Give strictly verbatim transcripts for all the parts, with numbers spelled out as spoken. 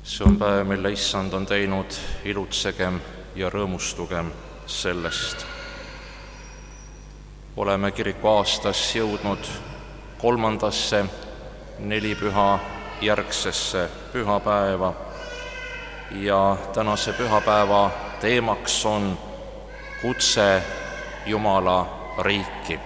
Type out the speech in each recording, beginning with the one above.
See on päev, mille Issand on teinud, ilutsegem ja rõõmustugem sellest. Oleme kiriku aastas jõudnud kolmandasse nelipüha järgsesse pühapäeva ja tänase pühapäeva teemaks on kutse Jumala riiki.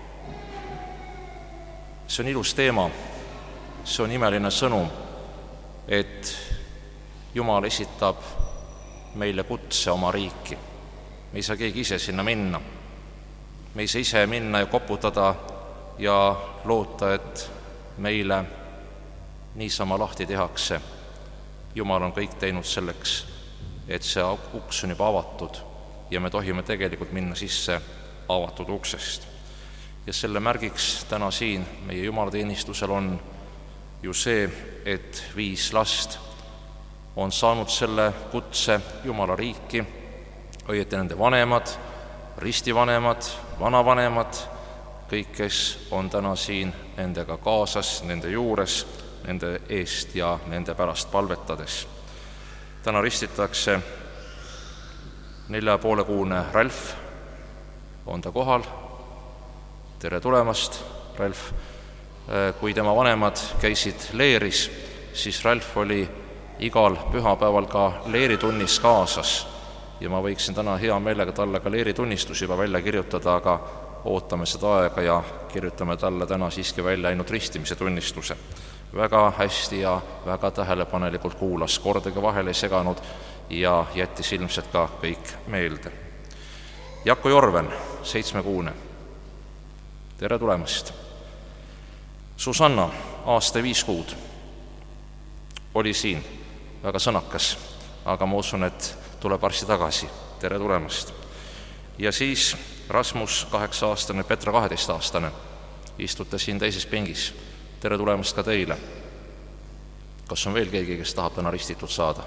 See on ilus teema, see on imeline sõnum, et Jumal esitab meile kutse oma riiki. Me ei saa keegi ise sinna minna. Me ei saa ise minna ja koputada ja loota, et meile niisama lahti tehakse. Jumal on kõik teinud selleks, et see uks on juba avatud ja me tohime tegelikult minna sisse avatud uksest. Ja selle märgiks täna siin meie jumalateenistusel on ju see, et viis last on saanud selle kutse Jumala riiki, õieti nende vanemad, ristivanemad, vanavanemad, kõik, kes on täna siin nendega kaasas, nende juures, nende eest ja nende pärast palvetades. Täna ristitakse nelja poole kuune Ralf, on ta kohal, tere tulemast, Ralf. Kui tema vanemad käisid leeris, siis Ralf oli igal pühapäeval ka leeritunnis kaasas ja ma võiksin täna hea meelega talle ka leeritunnistus juba välja kirjutada, aga ootame seda aega ja kirjutame talle täna siiski välja ainult ristimise tunnistuse. Väga hästi ja väga tähelepanelikult kuulas, kordagi vahele ei seganud ja jättis ilmselt ka kõik meelde. Jakko Jorven, seitsmekuune, tere tulemast. Susanna, aasta viis kuud, oli siin, väga sõnakas, aga ma usun, et tuleb varsti tagasi. Tere tulemast. Ja siis Rasmus, kaheksa-aastane, Petra, kaheteistaastane, istute siin teises pingis. Tere tulemast ka teile. Kas on veel keegi, kes tahab täna ristitud saada?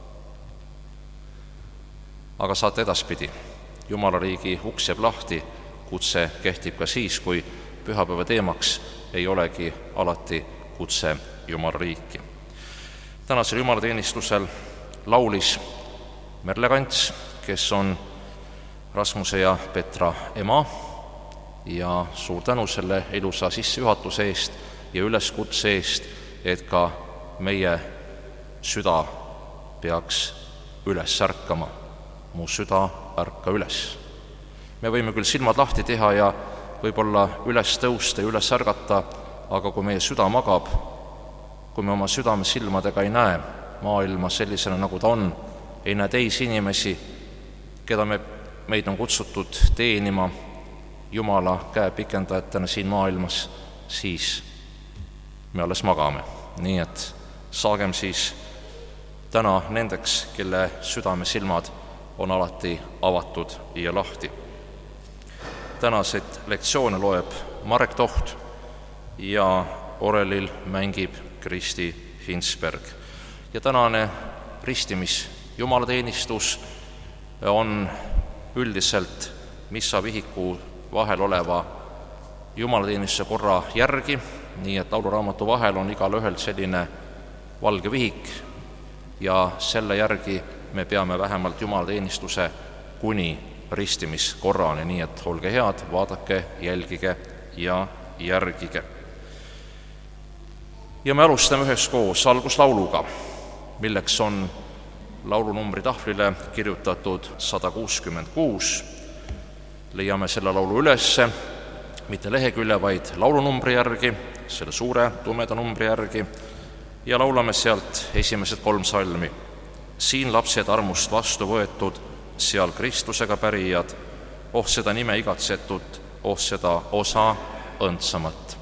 Aga saate edaspidi. Jumala riigi uks jääb lahti, kutse kehtib ka siis, kui pühapäeva teemaks ei olegi alati kutse Jumala riiki. Tänasel jumalateenistusel laulis Merle Kants, kes on Rasmuse ja Petra ema, ja suur tänu selle ilusa sissejuhatuse eest ja üleskutse eest, et ka meie süda peaks üles ärkama. Mu süda ärka üles. Me võime küll silmad lahti teha ja võib-olla üles tõusta ja üles ärgata, aga kui meie süda magab, kui me oma südame silmadega ei näe maailma sellisena, nagu ta on, ei näe teisi inimesi, keda me, meid on kutsutud teenima Jumala käepikendajatena siin maailmas, siis me alles magame. Nii et saagem siis täna nendeks, kelle südame silmad on alati avatud ja lahti. Tänaseid lektsioone loeb Marek Toht ja orelil mängib Kristi Hinsberg. Ja tänane ristimis jumalateenistus on üldiselt missavihiku vahel oleva jumalateenistuse korra järgi, nii et lauluraamatu vahel on igal ühel selline valge vihik ja selle järgi me peame vähemalt jumalateenistuse kuni ristimiskorrani, nii et olge head, vaadake, jälgige ja järgige. Ja me alustame üheskoos alguslauluga, milleks on laulunumbri tahvlile kirjutatud sada kuuskümmend kuus. Leiame selle laulu ülesse, mitte lehekülje, vaid laulunumbri järgi, selle suure tumeda numbri järgi, ja laulame sealt esimesed kolm salmi. Siin lapsed armust vastu võetud, seal Kristusega pärijad, oh seda nime igatsetut, oh seda osa õndsamat.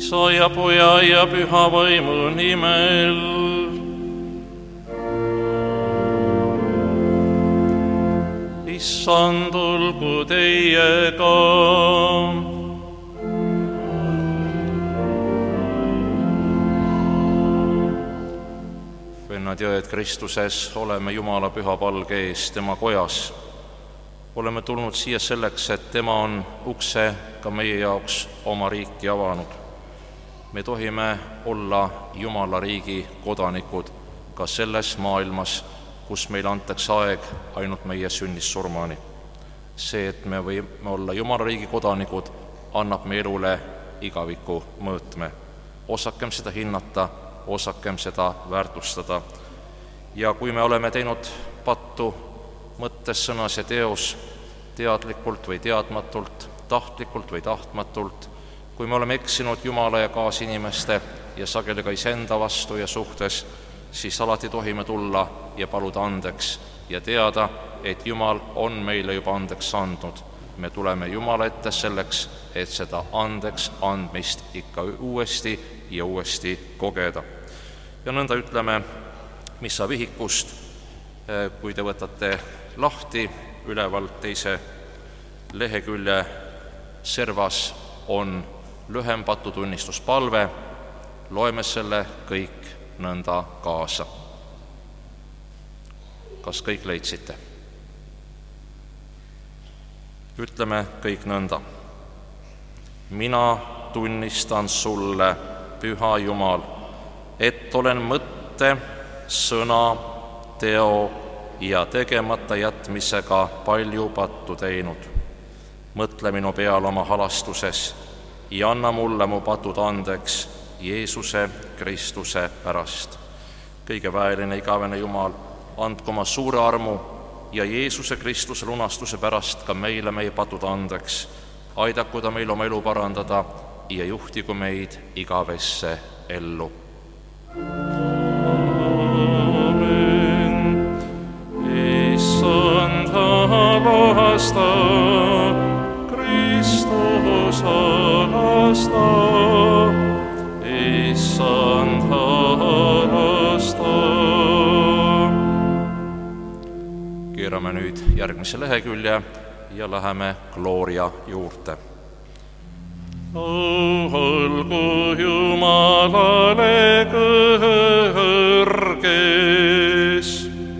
Isa ja Poja ja Püha Vaimu nimel. Issand olgu teiega. Vennad ja õed Kristuses, oleme Jumala püha palge ees tema kojas. Oleme tulnud siia selleks, et tema on ukse ka meie jaoks oma riiki avanud. Me tohime olla Jumala riigi kodanikud ka selles maailmas, kus meil antakse aeg ainult meie sünnist surmani. See, et me võime olla Jumala riigi kodanikud, annab meie elule igaviku mõõtme. Osakem seda hinnata, osakem seda väärtustada. Ja kui me oleme teinud pattu mõttes, sõnas ja teos, teadlikult või teadmatult, tahtlikult või tahtmatult, kui me oleme eksinud Jumala ja kaasinimeste ja sageli ka iseenda vastu ja suhtes, siis alati tohime tulla ja paluda andeks ja teada, et Jumal on meile juba andeks andnud. Me tuleme Jumala ette selleks, et seda andeks andmist ikka uuesti ja uuesti kogeda. Ja nõnda ütleme missa vihikust, kui te võtate lahti, üleval teise lehekülje servas on lühem patutunnistuspalve, loeme selle kõik nõnda kaasa. Kas kõik leidsite? Ütleme kõik nõnda. Mina tunnistan sulle, püha Jumal, et olen mõtte, sõna, teo ja tegemata jätmisega palju pattu teinud. Mõtle minu peal oma halastuses ja anna mulle mu patud andeks Jeesuse Kristuse pärast. Kõige väeline igavene Jumal, andku oma suure armu ja Jeesuse Kristuse lunastuse pärast ka meile meie patud andeks. Aidaku ta meil oma elu parandada ja juhtigu meid igavesse ellu. Amen. Issand halasta, Kristus halasta, Issand halasta. Keerame nüüd järgmise lehekülje ja läheme Gloria juurde. Olgu Jumalale kõrges,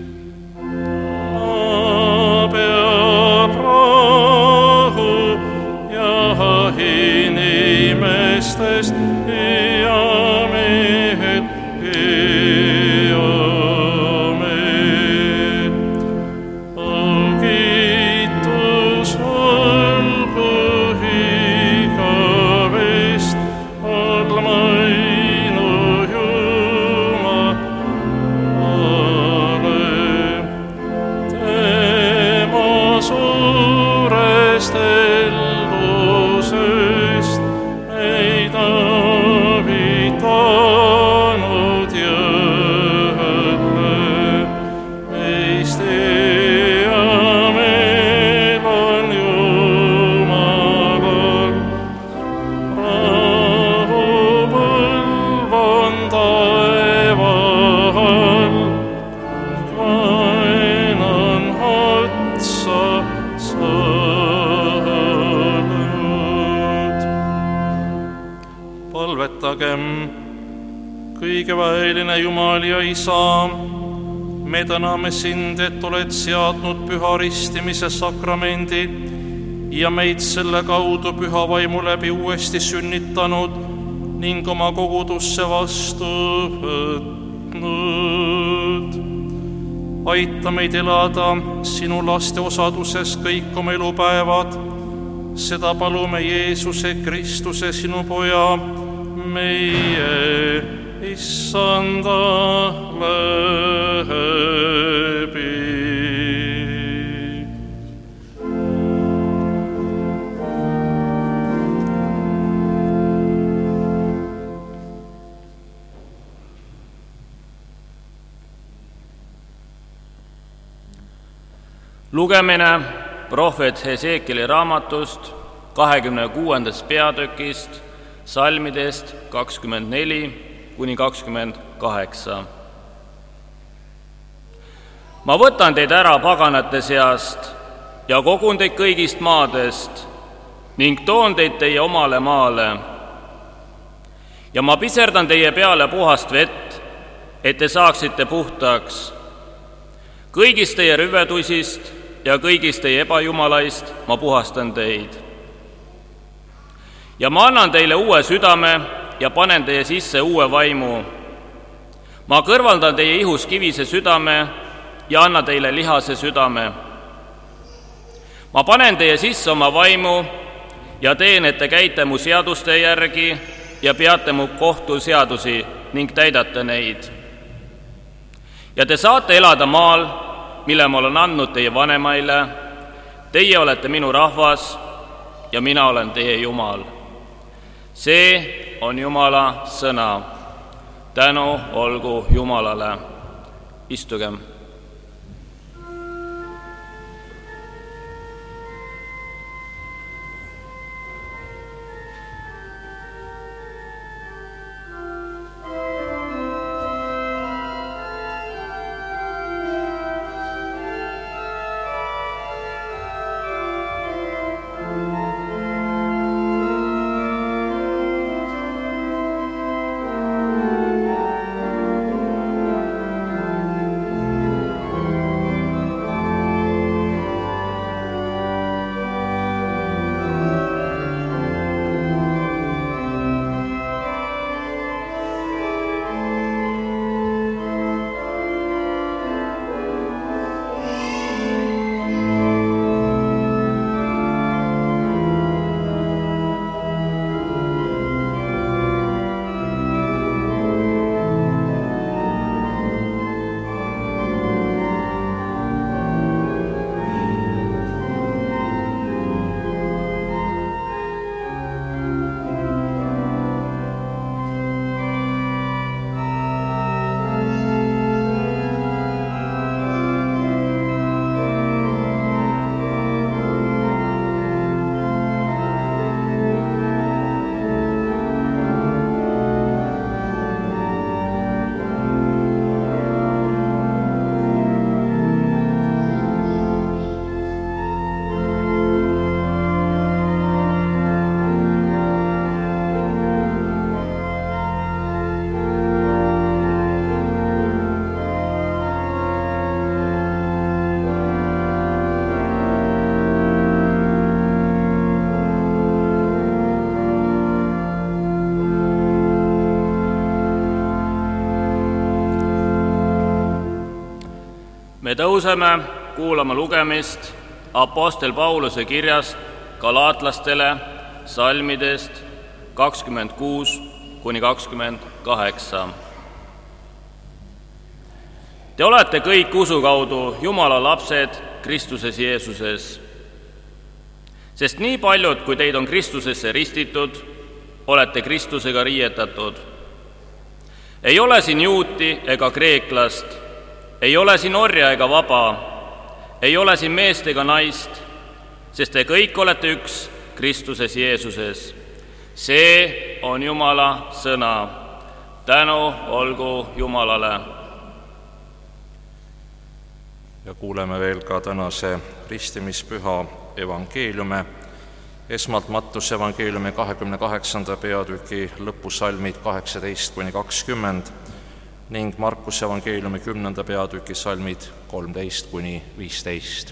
maa peal rahu ja inimestest ja mehel ja mehel. Kiitus olgu igavest almainu Jumalale. Tema suurest eldusest meid avitanud jälle. Meist ja meil on Jumalal rahu põlvan taeval, vaen on otsa saanud. Palvetagem. Kõige väeline Jumal ja Isa, me täname sind, et oled seadnud püha ristimise sakramendi ja meid selle kaudu püha vaimu läbi uuesti sünnitanud ning oma kogudusse vastu võtnud. Aita meid elada sinu laste osaduses kõik oma elupäevad. Seda palume Jeesuse Kristuse, sinu Poja, meie Issanda läbi. Lugemine prohvet Hesekieli raamatust kahekümne kuuendast peatükist salmidest kakskümmend neli kuni kakskümmend kaheksa. Ma võtan teid ära paganate seast ja kogun teid kõigist maadest ning toon teid teie omale maale. Ja ma piserdan teie peale puhast vett, et te saaksite puhtaks. Kõigist teie rüvedusist ja kõigist teie ebajumalaist ma puhastan teid. Ja ma annan teile uue südame ja panen teie sisse uue vaimu. Ma kõrvaldan teie ihus kivise südame ja annan teile lihase südame. Ma panen teie sisse oma vaimu ja teen, et te käite mu seaduste järgi ja peate mu kohtuseadusi ning täidate neid. Ja te saate elada maal, mille ma olen andnud teie vanemaile. Teie olete minu rahvas ja mina olen teie Jumal. See on Jumala sõna. Tänu olgu Jumalale. Istugem. Me tõuseme kuulama lugemist Apostel Pauluse kirjast galaatlastele salmidest kakskümmend kuus kuni kakskümmend kaheksa. Te olete kõik usu kaudu Jumala lapsed Kristuses Jeesuses, sest nii paljud, kui teid on Kristusesse ristitud, olete Kristusega riietatud. Ei ole siin juuti ega kreeklast, ei ole siin orja ega vaba, ei ole siin meest ega naist, sest te kõik olete üks Kristuses Jeesuses. See on Jumala sõna. Tänu olgu Jumalale. Ja kuuleme veel ka tänase ristimispüha evangeeliume. Esmalt Mattuse evangeeliumi kahekümne kaheksanda peatüki lõpusalmid kaheksateist kuni kakskümmend ning Markuse evangeeliumi kümnenda peatüki salmid kolmteist kuni viisteist.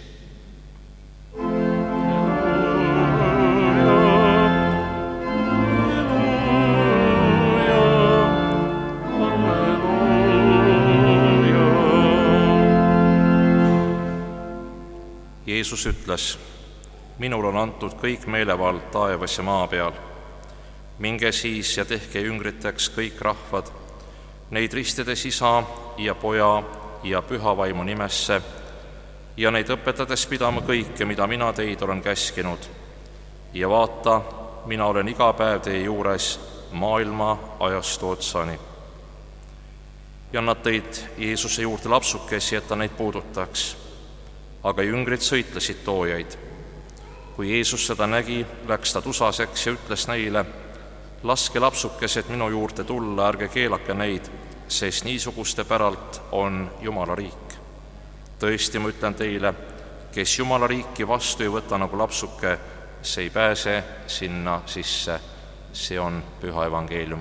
Jeesus ütles, minul on antud kõik meelevald taevas ja maa peal. Minge siis ja tehke jüngriteks kõik rahvad, neid ristides Isa ja Poja ja Pühavaimu nimesse ja neid õpetades pidama kõike, mida mina teid olen käskinud. Ja vaata, mina olen iga päev teie juures maailma ajastu otsani. Ja nad tõid Jeesuse juurde lapsukesi, et ta neid puudutaks. Aga jüngrid sõitlesid toojaid. Kui Jeesus seda nägi, läks ta tusaseks ja ütles neile, laske lapsukesed minu juurde tulla, ärge keelake neid, sest niisuguste päralt on Jumala riik. Tõesti, ma ütlen teile, kes Jumala riiki vastu ei võta nagu lapsuke, see ei pääse sinna sisse. See on püha evangeelium.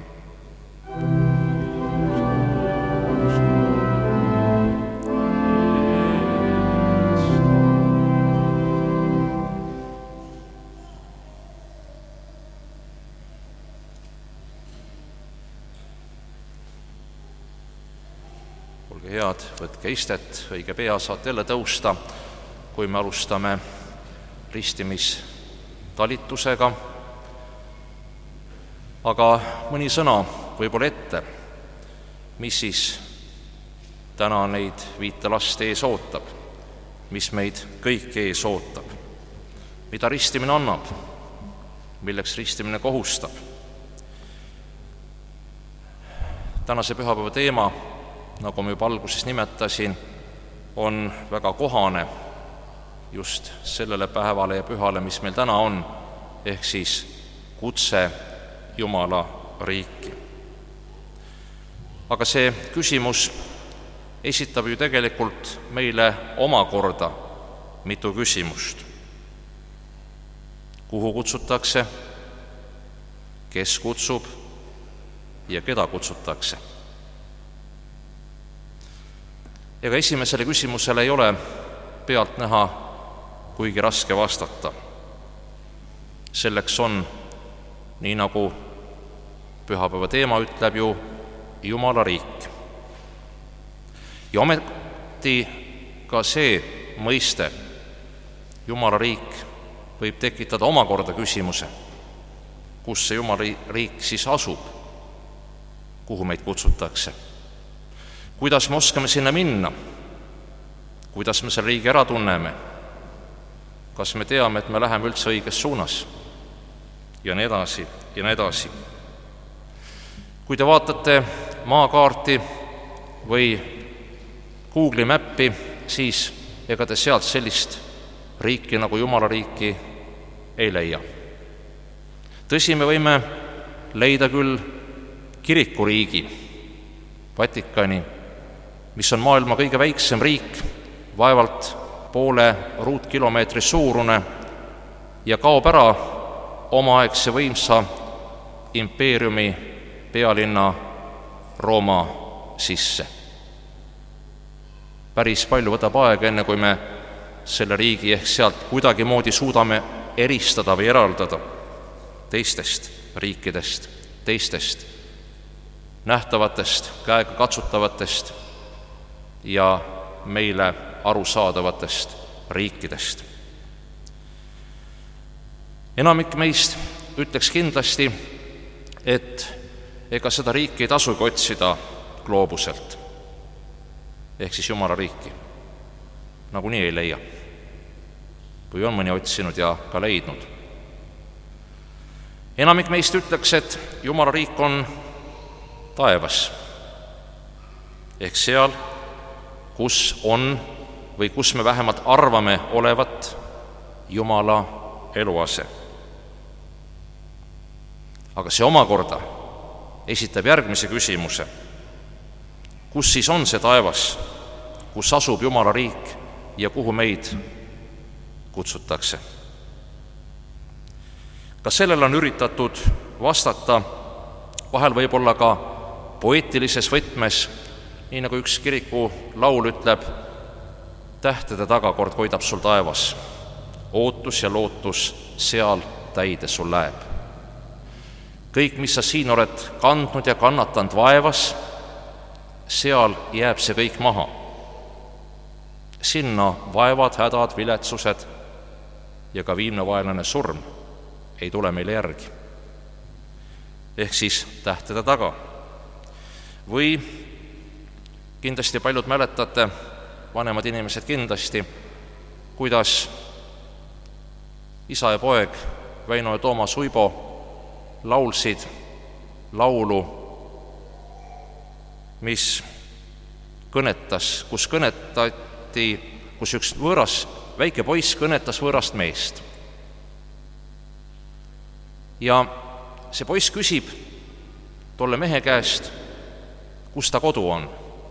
Olge head, võtke istet, õige pea saate jälle tõusta, kui me alustame ristimistalitusega. Aga mõni sõna võib-olla ette, mis siis täna neid viite last ees ootab, mis meid kõik ees ootab, mida ristimine annab, milleks ristimine kohustab. Tänase pühapäeva teema, nagu ma juba alguses nimetasin, on väga kohane just sellele päevale ja pühale, mis meil täna on, ehk siis kutse Jumala riiki. Aga see küsimus esitab ju tegelikult meile omakorda mitu küsimust. Kuhu kutsutakse, kes kutsub ja keda kutsutakse? Ega esimesele küsimusele ei ole pealt näha kuigi raske vastata. Selleks on, nii nagu pühapäeva teema ütleb ju, Jumala riik. Ja ometi ka see mõiste, Jumala riik, võib tekitada omakorda küsimuse, kus see Jumala riik siis asub, kuhu meid kutsutakse. Kuidas me oskame sinna minna? Kuidas me selle riigi ära tunneme? Kas me teame, et me läheme üldse õiges suunas? Ja nii edasi, ja nii edasi. Kui te vaatate maakaarti või Google'i mäppi, siis ega te sealt sellist riiki nagu Jumala riiki ei leia. Tõsi, me võime leida küll kirikuriigi, Vatikani, mis on maailma kõige väiksem riik, vaevalt poole ruutkilomeetri suurune ja kaob ära omaaegse võimsa impeeriumi pealinna Rooma sisse. Päris palju võtab aega, enne kui me selle riigi ehk sealt kuidagimoodi suudame eristada või eraldada teistest riikidest, teistest nähtavatest, käega katsutavatest ja meile arusaadavatest riikidest. Enamik meist ütleks kindlasti, et ega seda riiki ei tasugi otsida gloobuselt, ehk siis Jumala riiki. Nagunii ei leia. Või on mõni otsinud ja ka leidnud. Enamik meist ütleks, et Jumala riik on taevas, ehk seal, kus on või kus me vähemalt arvame olevat Jumala eluase. Aga see omakorda esitab järgmise küsimuse. Kus siis on see taevas, kus asub Jumala riik ja kuhu meid kutsutakse? Ka sellele on üritatud vastata vahel võib-olla ka poeetilises võtmes, nii nagu üks kiriku laul ütleb, tähtede taga kord koidab sul taevas, ootus ja lootus seal täide sul läheb. Kõik, mis sa siin oled kandnud ja kannatanud vaevas, seal jääb see kõik maha. Sinna vaevad, hädad, viletsused ja ka viimne vaenlane surm ei tule meile järgi. Ehk siis tähtede taga. Või kindlasti paljud mäletate, vanemad inimesed kindlasti, kuidas isa ja poeg Väino ja Toomas Uibo laulsid laulu, mis kõnetas, kus kõnetati, kus üks võõras, väike poiss kõnetas võõrast meest. Ja see poiss küsib tolle mehe käest, kus ta kodu on.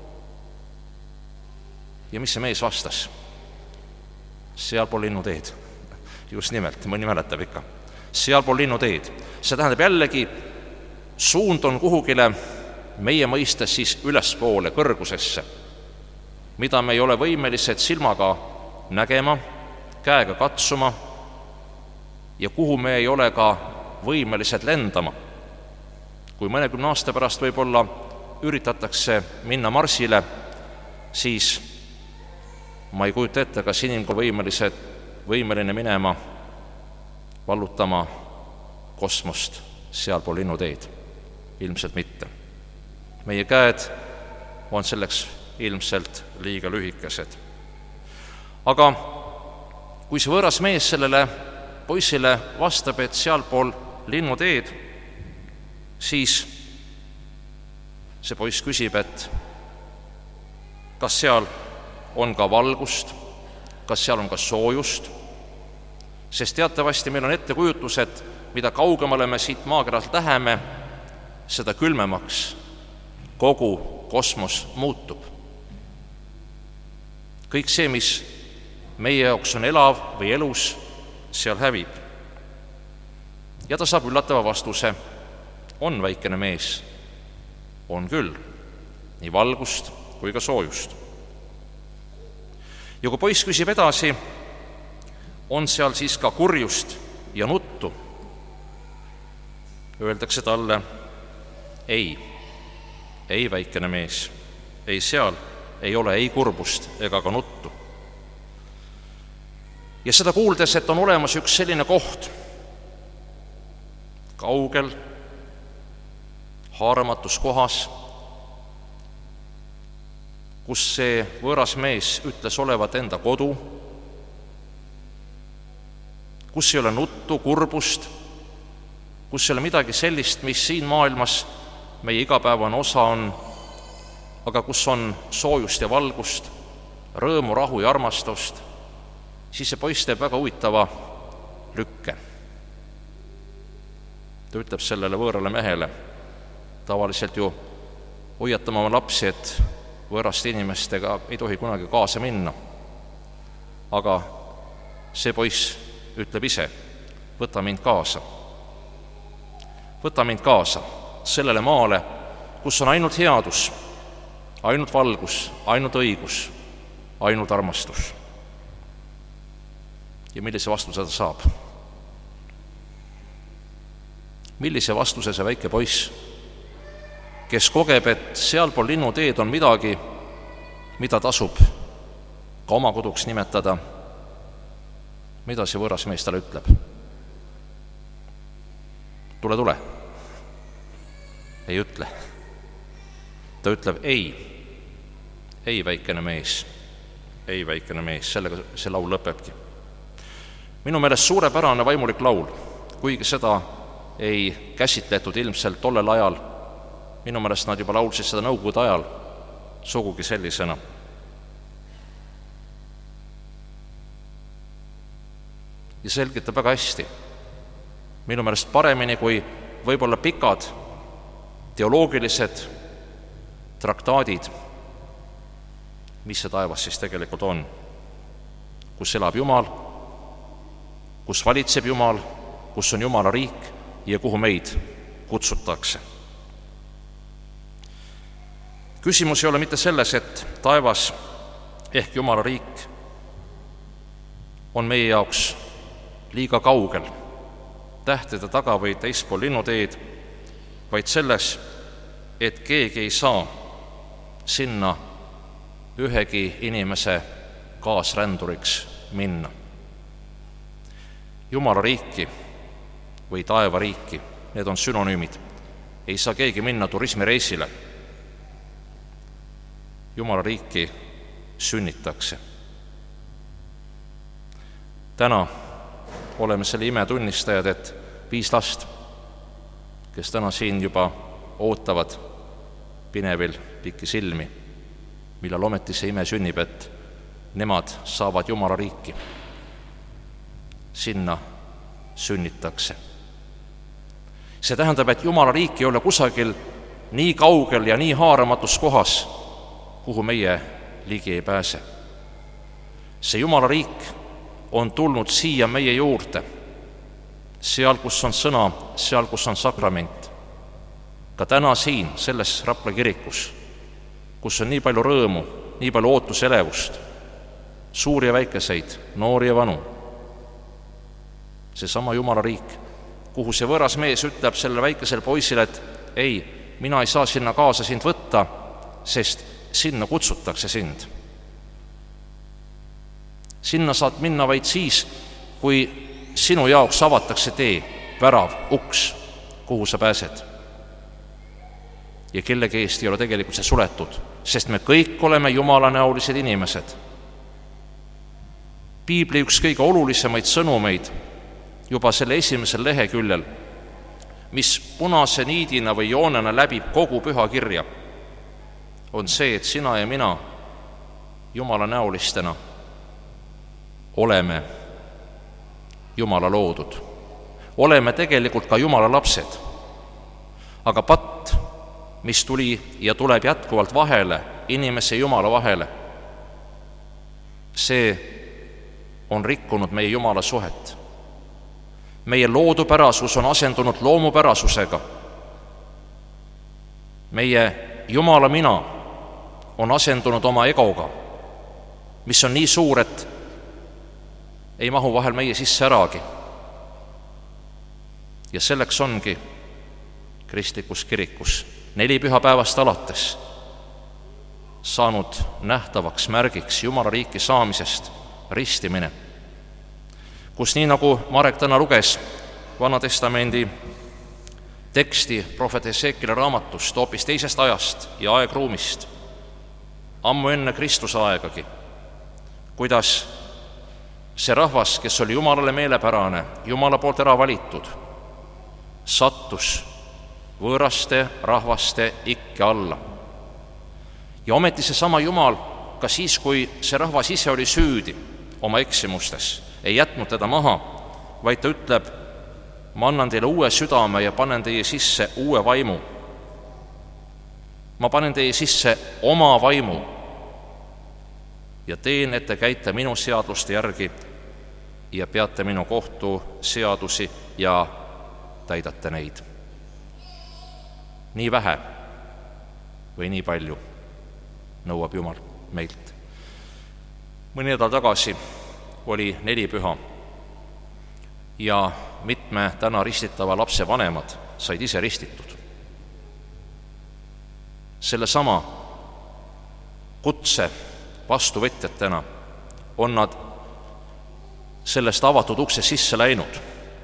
Ja mis see mees vastas? Sealpool linnuteed. Just nimelt, mõni mäletab ikka. Sealpool linnuteed. See tähendab jällegi, suund on kuhugile meie mõistes siis ülespoole, kõrgusesse, mida me ei ole võimelised silmaga nägema, käega katsuma ja kuhu me ei ole ka võimelised lendama. Kui mõnekümne aasta pärast võib-olla üritatakse minna Marsile, siis ma ei kujuta ette, kas inimene on võimelised, võimeline minema vallutama kosmost sealpool linnuteid. Ilmselt mitte. Meie käed on selleks ilmselt liiga lühikesed. Aga kui see võõras mees sellele poissile vastab, et sealpool linnuteed, siis see poiss küsib, et kas seal on ka valgust, kas seal on ka soojust, sest teatavasti meil on ettekujutus, et mida kaugemale me siit maakeralt läheme, seda külmemaks kogu kosmos muutub. Kõik see, mis meie jaoks on elav või elus, seal hävib. Ja ta saab üllatava vastuse, on väikene mees, on küll, nii valgust kui ka soojust. Ja kui poiss küsib edasi, on seal siis ka kurjust ja nuttu, öeldakse talle, ei, ei väikene mees, ei seal ei ole ei kurbust ega ka nuttu. Ja seda kuuldes, et on olemas üks selline koht, kaugel, haaramatus kohas, kus see võõras mees ütles olevat enda kodu, kus ei ole nuttu, kurbust, kus ei ole midagi sellist, mis siin maailmas meie igapäevane osa on, aga kus on soojust ja valgust, rõõmu, rahu ja armastust, siis see poiss teeb väga huvitava lükke. Ta ütleb sellele võõrale mehele, tavaliselt ju hoiatama oma lapsi, et võõraste inimestega ei tohi kunagi kaasa minna. Aga see poiss ütleb ise, võta mind kaasa. Võta mind kaasa sellele maale, kus on ainult headus, ainult valgus, ainult õigus, ainult armastus. Ja millise vastuse ta saab? Millise vastuse see väike poiss, kes kogeb, et sealpool linnuteed on midagi, mida tasub ka oma koduks nimetada, mida see võõras mees talle ütleb? Tule, tule. Ei ütle. Ta ütleb ei. Ei, väikene mees. Ei, väikene mees. Sellega see laul lõpebki. Minu meelest suurepärane vaimulik laul, kuigi seda ei käsitletud ilmselt tollel ajal. Minu meelest nad juba laulsid seda nõukogude ajal sugugi sellisena. Ja selgitab väga hästi. Minu meelest paremini kui võib-olla pikad teoloogilised traktaadid, mis see taevas siis tegelikult on, kus elab Jumal, kus valitseb Jumal, kus on Jumala riik ja kuhu meid kutsutakse. Küsimus ei ole mitte selles, et taevas ehk Jumala riik on meie jaoks liiga kaugel, tähtede taga või teispool linnuteed, vaid selles, et keegi ei saa sinna ühegi inimese kaasränduriks minna. Jumala riiki või taeva riiki, need on sünonüümid, ei saa keegi minna turismireisile. Jumala riiki sünnitakse. Täna oleme selle ime tunnistajad, et viis last, kes täna siin juba ootavad pinevil pikki silmi, millal ometi see ime sünnib, et nemad saavad Jumala riiki. Sinna sünnitakse. See tähendab, et Jumala riik ei ole kusagil nii kaugel ja nii haaramatus kohas, kuhu meie ligi ei pääse. See Jumala riik on tulnud siia meie juurde, seal, kus on sõna, seal, kus on sakrament. Ka täna siin, selles Rapla kirikus, kus on nii palju rõõmu, nii palju ootuselevust, suuri ja väikeseid, noori ja vanu. See sama Jumala riik, kuhu see võõras mees ütleb sellele väikesele poisile, et ei, mina ei saa sinna kaasa sind võtta, sest sinna kutsutakse sind. Sinna saad minna vaid siis, kui sinu jaoks avatakse tee, värav, uks, kuhu sa pääsed. Ja kellegi eest ei ole tegelikult see suletud, sest me kõik oleme Jumala näolised inimesed. Piibli üks kõige olulisemaid sõnumeid juba selle esimesel leheküljel, mis punase niidina või joonena läbib kogu püha kirja, on see, et sina ja mina Jumala näolistena oleme Jumala loodud. Oleme tegelikult ka Jumala lapsed. Aga patt, mis tuli ja tuleb jätkuvalt vahele, inimese ja Jumala vahele, see on rikkunud meie Jumala suhet. Meie loodupärasus on asendunud loomupärasusega. Meie Jumala mina on asendunud oma egoga, mis on nii suur, et ei mahu vahel meie sisse äragi. Ja selleks ongi kristlikus kirikus neli pühapäevast alates saanud nähtavaks märgiks Jumala riiki saamisest ristimine, kus nii nagu Marek täna luges Vana Testamendi teksti prohvet Hesekieli raamatust hoopis teisest ajast ja aegruumist, ammu enne Kristuse aegagi, kuidas see rahvas, kes oli Jumalale meelepärane, Jumala poolt ära valitud, sattus võõraste rahvaste ikke alla. Ja ometi see sama Jumal, ka siis, kui see rahvas ise oli süüdi oma eksimustes, ei jätnud teda maha, vaid ta ütleb, ma annan teile uue südame ja panen teie sisse uue vaimu. Ma panen teie sisse oma vaimu ja teen, et te käite minu seaduste järgi ja peate minu kohtu seadusi ja täidate neid. Nii vähe või nii palju nõuab Jumal meilt. Mõni nädal tagasi oli nelipüha ja mitme täna ristitava lapse vanemad said ise ristitud. Selle sama kutse vastuvõtjatena on nad sellest avatud ukse sisse läinud.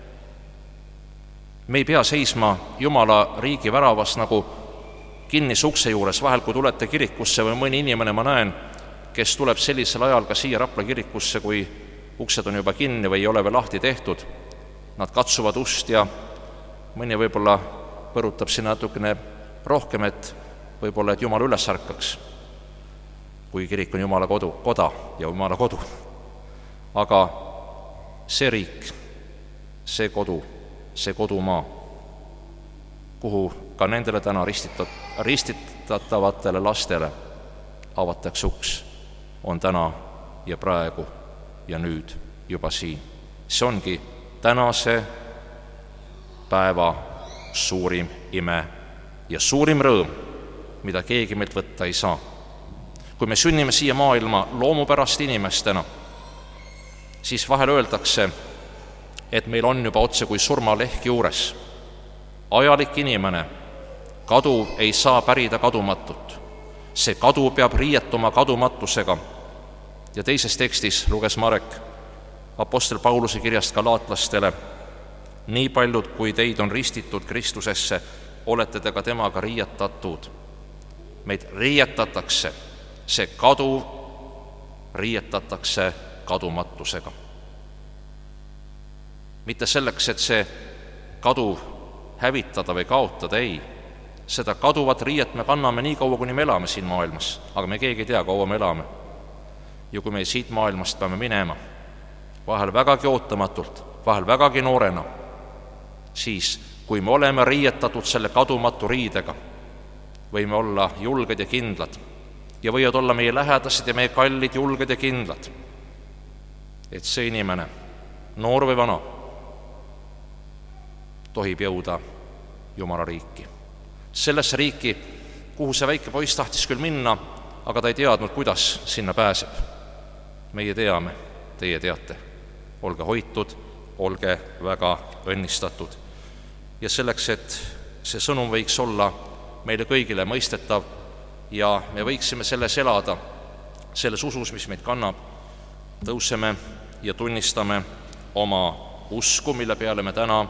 Me ei pea seisma Jumala riigi väravas nagu kinnis ukse juures, vahel kui tulete kirikusse või mõni inimene ma näen, kes tuleb sellisel ajal ka siia Rapla kirikusse, kui uksed on juba kinni või ei ole veel lahti tehtud. Nad katsuvad ust ja mõni võib-olla põrutab sinna natukene rohkem, et võib-olla, et Jumal üles ärkaks, kui kirik on Jumala kodu, koda ja Jumala kodu. Aga see riik, see kodu, see kodumaa, kuhu ka nendele täna ristitat- ristitatavatele lastele avatakse uks, on täna ja praegu ja nüüd juba siin. See ongi tänase päeva suurim ime ja suurim rõõm, mida keegi meilt võtta ei saa. Kui me sünnime siia maailma loomupärast inimestena, siis vahel öeldakse, et meil on juba otse kui surmalehk juures. Ajalik inimene, kadu ei saa pärida kadumatut. See kadu peab riietuma kadumatusega. Ja teises tekstis luges Marek apostel Pauluse kirjast galaatlastele, nii paljud, kui teid on ristitud Kristusesse, olete te ka temaga riietatud. Meid riietatakse, see kadu riietatakse kadumatusega. Mitte selleks, et see kadu hävitada või kaotada, ei. Seda kaduvat riiet me kanname nii kaua, kuni me elame siin maailmas, aga me keegi ei tea, kaua me elame. Ja kui me siit maailmast peame minema, vahel vägagi ootamatult, vahel vägagi noorena, siis kui me oleme riietatud selle kadumatu riidega, võime olla julged ja kindlad ja võivad olla meie lähedased ja meie kallid julged ja kindlad, et see inimene, noor või vana, tohib jõuda Jumala riiki. Sellesse riiki, kuhu see väike poiss tahtis küll minna, aga ta ei teadnud, kuidas sinna pääseb. Meie teame, teie teate. Olge hoitud, olge väga õnnistatud. Ja selleks, et see sõnum võiks olla meile kõigile mõistetav ja me võiksime selles elada, selles usus, mis meid kannab, tõuseme ja tunnistame oma usku, mille peale me täna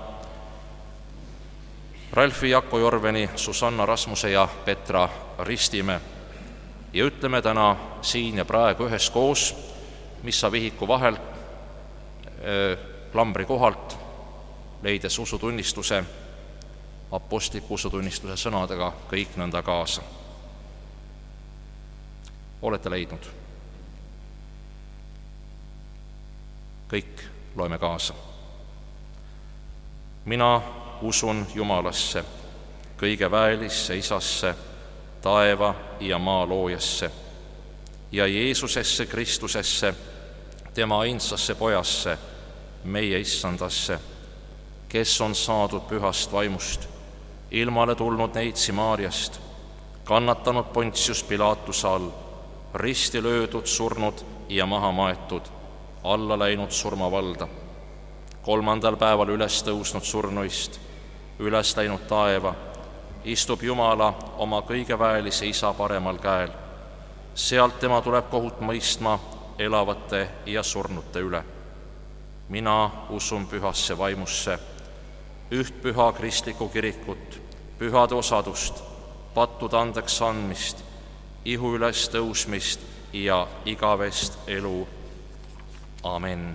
Ralfi, Jakko Jorveni, Susanna Rasmuse ja Petra ristime ja ütleme täna siin ja praegu üheskoos missa vihiku vahel klambri kohalt, leides usutunnistuse, apostliku usutunnistuse sõnadega kõik nõnda kaasa. Olete leidnud? Kõik loeme kaasa. Mina usun Jumalasse, kõige väelisse Isasse, taeva ja maa loojasse ja Jeesusesse Kristusesse, tema ainsasse pojasse, meie issandasse, kes on saadud pühast vaimust, ilmale tulnud neitsi Maarjast, kannatanud Pontius Pilatuse all, risti löödud, surnud ja maha maetud, alla läinud surmavalda, kolmandal päeval üles tõusnud surnuist, üles läinud taeva, istub Jumala oma kõige väelise Isa paremal käel. Sealt tema tuleb kohut mõistma elavate ja surnute üle. Mina usun pühasse vaimusse, üht püha kristlikku kirikut, pühade osadust, pattude andeks andmist, ihu üles tõusmist ja igavest elu. Amen.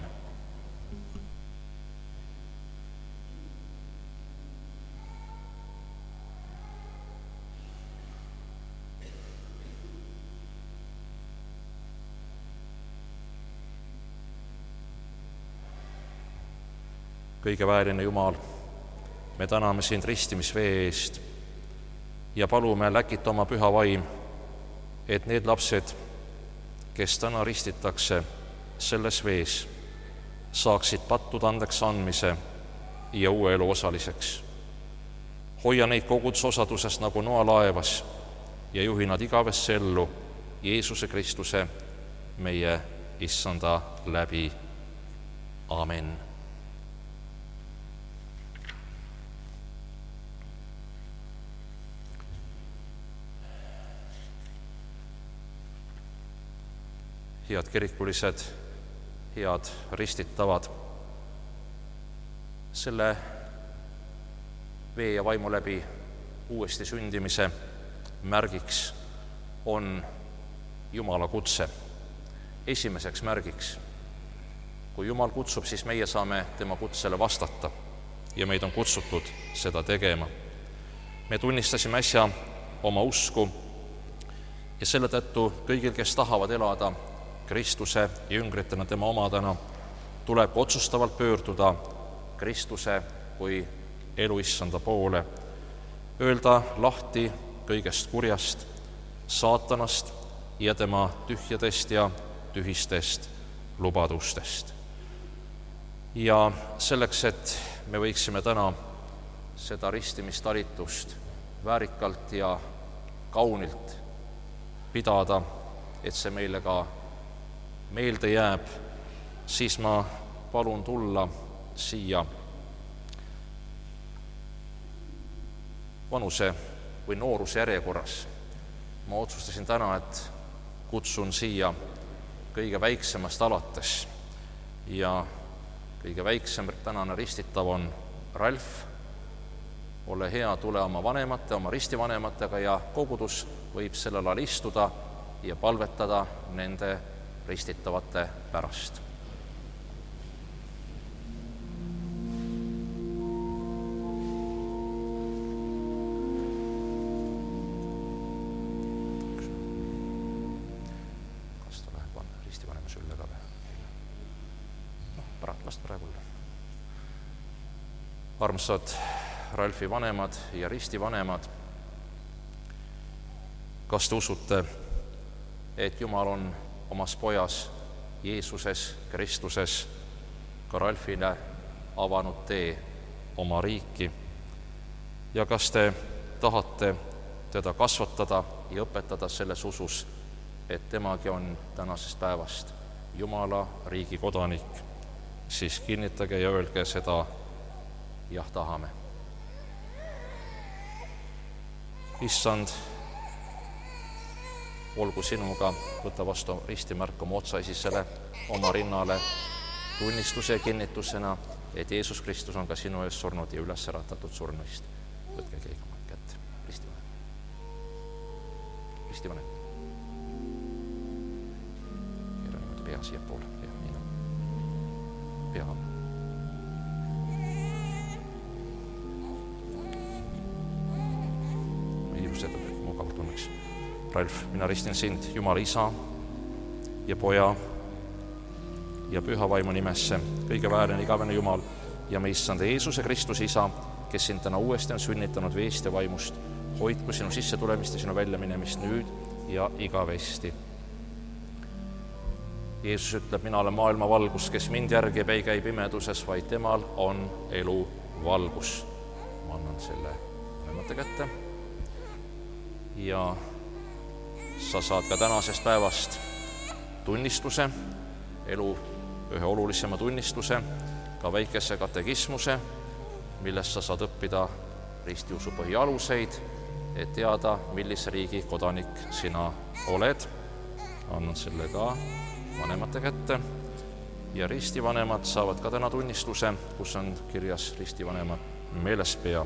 Kõige vääriline Jumal, me täname sind ristimisvee eest ja palume läkita oma püha vaim, et need lapsed, kes täna ristitakse selles vees, saaksid pattude andeks andmise ja uue elu osaliseks. Hoia neid koguduse osaduses nagu noa laevas ja juhi nad igavesse ellu Jeesuse Kristuse, meie issanda läbi. Amen. Head kirikulised, head ristitavad, selle vee ja vaimu läbi uuesti sündimise märgiks on Jumala kutse. Esimeseks märgiks. Kui Jumal kutsub, siis meie saame tema kutsele vastata ja meid on kutsutud seda tegema. Me tunnistasime äsja oma usku ja selle tõttu kõigil, kes tahavad elada Kristuse jüngritena tema omadena, tuleb otsustavalt pöörduda Kristuse kui eluissanda poole, öelda lahti kõigest kurjast, saatanast ja tema tühjadest ja tühistest lubadustest. Ja selleks, et me võiksime täna seda ristimistalitust väärikalt ja kaunilt pidada, et see meile ka meelde jääb, siis ma palun tulla siia vanuse või nooruse järjekorras. Ma otsustasin täna, et kutsun siia kõige väiksemast alates ja kõige väiksem tänane ristitav on Ralf. Ole hea, tule oma vanemate, oma ristivanematega ja kogudus võib sellel ajal istuda ja palvetada nende ristitavate pärast. Kas ta läheb ristivanema sülle ka või? Noh, pärast, last praegu. Armsad Ralfi vanemad ja Risti vanemad, kas te usute, et Jumal on omas pojas Jeesuses Kristuses ka Ralfile avanud tee oma riiki ja kas te tahate teda kasvatada ja õpetada selles usus, et temagi on tänasest päevast Jumala riigi kodanik, siis kinnitage ja öelge seda, jah, tahame. Issand, olgu sinuga, võta vastu ristimärk oma otsaisisele, oma rinnale, tunnistuse ja kinnitusena, et Jeesus Kristus on ka sinu ees surnud ja üles äratatud surnuist. Võtke keegi oma kätte, ristivanem. Ristivanem. Keera niimoodi pea siia poole. Ja, nii on. Pea on. Ilused, et mugavalt tunneks. Ralf, mina ristin sind Jumala Isa ja Poja ja Püha Vaimu nimesse, kõige väärne igavene Jumal ja me issanda Jeesuse Kristuse Isa, kes sind täna uuesti on sünnitanud veest ja vaimust, hoidku sinu sisse tulemist ja sinu väljaminemist nüüd ja igavesti. Jeesus ütleb, mina olen maailma valgus, kes mind järgib, ei käi pimeduses, vaid temal on elu valgus. Ma annan selle vanemate kätte ja sa saad ka tänasest päevast tunnistuse, elu ühe olulisema tunnistuse, ka väikese katekismuse, millest sa saad õppida ristiusu põhialuseid, et teada, millise riigi kodanik sina oled. Annan selle ka vanemate kätte ja ristivanemad saavad ka täna tunnistuse, kus on kirjas ristivanema meelespea.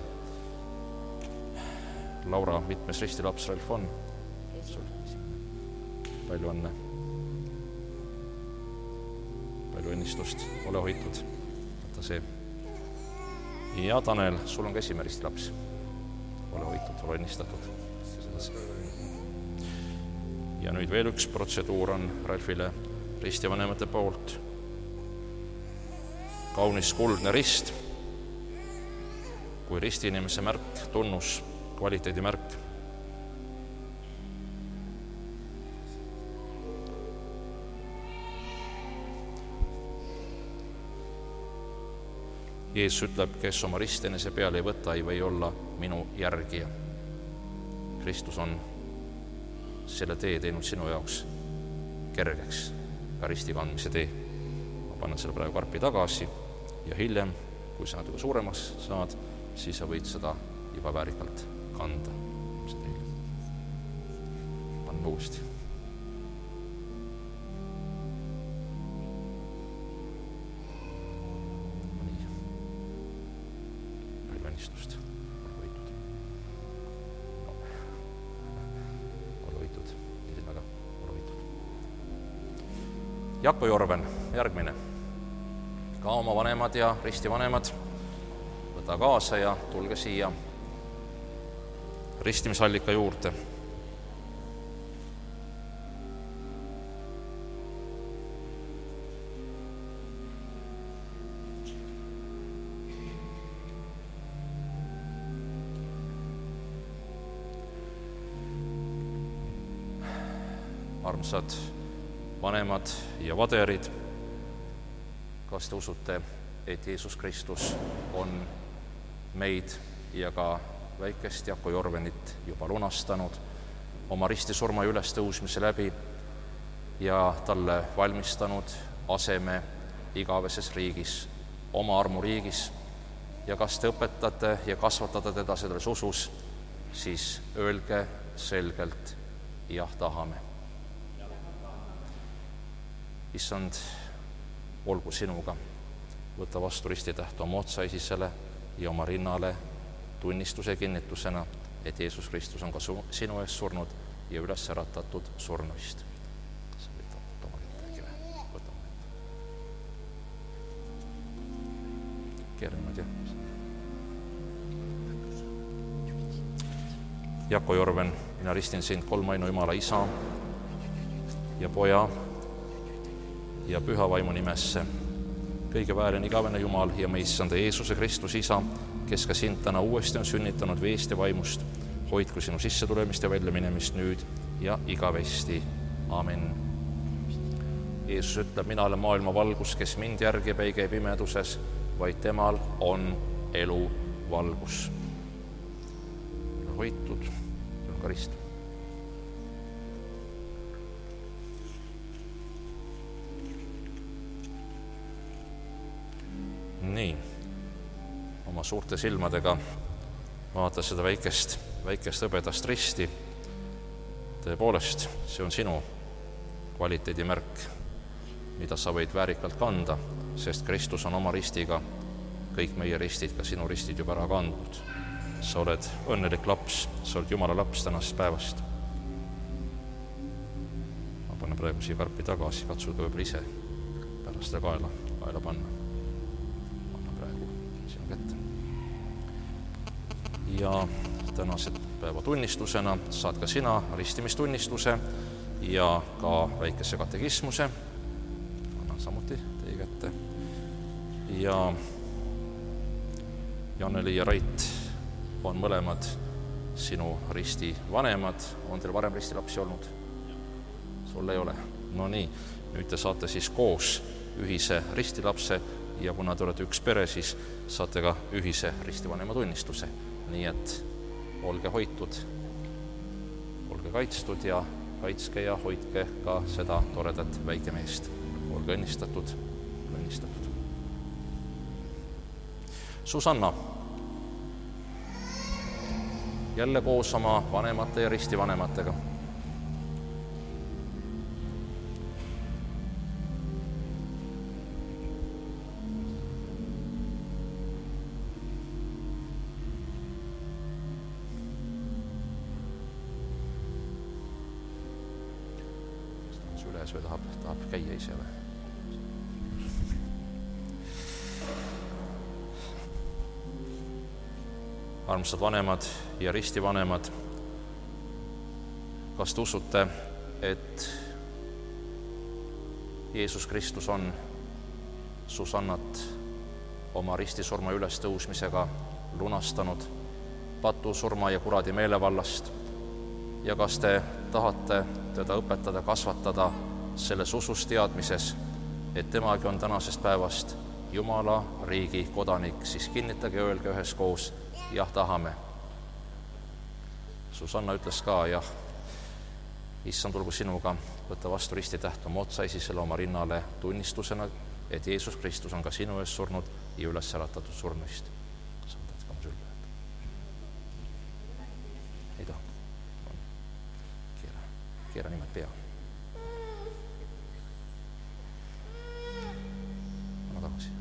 Laura, mitmes ristilaps Ralf on? Palju õnne. Palju õnnistust. Ole hoitud. Võta see. Ja Tanel, sul on ka esimene ristilaps. Ole hoitud, ole õnnistatud. Ja nüüd veel üks protseduur on Ralfile ristivanemate poolt. Kaunis kuldne rist, kui risti inimese märk, tunnus, kvaliteedimärk. Jeesus ütleb, kes oma risti enese peale ei võta, ei või olla minu järgija. Kristus on selle tee teinud sinu jaoks kergeks, ka risti kandmise tee. Ma panen selle praegu karpi tagasi ja hiljem, kui sa natuke suuremaks saad, siis sa võid seda juba väärikalt kanda. Panen uuesti. Jako Jorven, järgmine. Ka oma vanemad ja ristivanemad, võta kaasa ja tulge siia ristimishallika juurde. Armsad vanemad ja vaderid, kas te usute, et Jeesus Kristus on meid ja ka väikest Jako Jorvenit juba lunastanud oma ristisurma ülestõusmise läbi ja talle valmistanud aseme igaveses riigis, oma armuriigis, ja kas te õpetate ja kasvatate teda selles usus, siis öelge selgelt, jah, tahame. Issand, olgu sinuga, võta vastu ristitäht oma otsaisisele ja oma rinnale tunnistuse kinnitusena, et Jeesus Kristus on ka sinu ees surnud ja üles äratatud surnuist. Sa võid oma kive, võta oma ette. Keeranud, jah. Jako Jorven, mina ristin sind kolmainu Jumala Isa ja Poja ja Püha Vaimu nimesse, kõige väärne igavene Jumal ja me issanda Jeesuse Kristus Isa, kes ka sind täna uuesti on sünnitanud veest ja vaimust, hoidku sinu sissetulemist ja väljaminemist nüüd ja igavesti. Amen. Jeesus ütleb, mina olen maailma valgus, kes mind järgib, ei käi pimeduses, vaid temal on elu valgus. Hoitud, Krist. Nii, oma suurte silmadega vaata seda väikest, väikest hõbedast risti. Tõepoolest, see on sinu kvaliteedimärk, mida sa võid väärikalt kanda, sest Kristus on oma ristiga kõik meie ristid, ka sinu ristid juba ära kandnud. Sa oled õnnelik laps, sa oled Jumala laps tänasest päevast. Ma panen praegu siia karpi tagasi, katsuda võib-olla ise pärast seda kaela, kaela panna. Ja tänase päeva tunnistusena saad ka sina ristimistunnistuse ja ka väikese katekismuse. Annan samuti teie kätte. Ja Janeli ja Rait on mõlemad sinu risti vanemad. On teil varem ristilapsi olnud? Sul ei ole? No nii, nüüd te saate siis koos ühise ristilapse ja kuna te olete üks pere, siis saate ka ühise ristivanema tunnistuse. Nii et olge hoitud, olge kaitstud ja kaitske ja hoidke ka seda toredat väikemeest. Olge õnnistatud, õnnistatud. Susanna, jälle koos oma vanemate ja ristivanematega. Üles või tahab, tahab käia ise või? Armsad vanemad ja ristivanemad, kas te usute, et Jeesus Kristus on Susannat oma ristisurma ülestõusmisega lunastanud patusurma ja kuradi meelevallast ja kas te tahate teda õpetada, kasvatada selles usus teadmises, et temagi on tänasest päevast Jumala riigi kodanik, siis kinnitage ja öelge üheskoos, jah, tahame. Susanna ütles ka, jah, issand, tulgu sinuga, võtta vastu ristitäht oma otsa esisele oma rinnale tunnistusena, et Jeesus Kristus on ka sinu ees surnud ja üles äratatud surnust. Saadad ka mu sülle. Ei taha. Keera, keera nimed pea. Anna tagasi.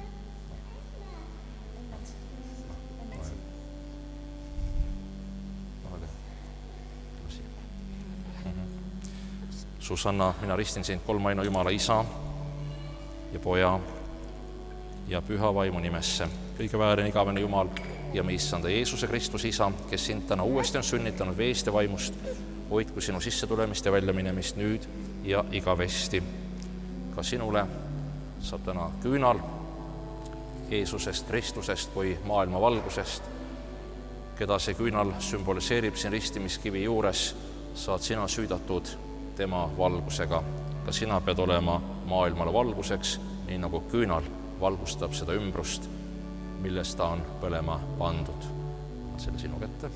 Susanna, mina ristin sind kolmaina Jumala Isa ja Poja ja Püha Vaimu nimesse. Kõige väärine igavene Jumal ja me issanda Jeesuse Kristus Isa, kes sind täna uuesti on sünnitanud veest ja vaimust, hoidku sinu sisse tulemist ja välja minemist nüüd ja igavesti. Ka sinule saab täna küünal Jeesusest Kristusest kui maailma valgusest, keda see küünal sümboliseerib siin ristimiskivi juures, saad sina süüdatud tema valgusega. Ka sina pead olema maailmale valguseks, nii nagu küünal valgustab seda ümbrust, milles ta on põlema pandud. Selle sinu kätte.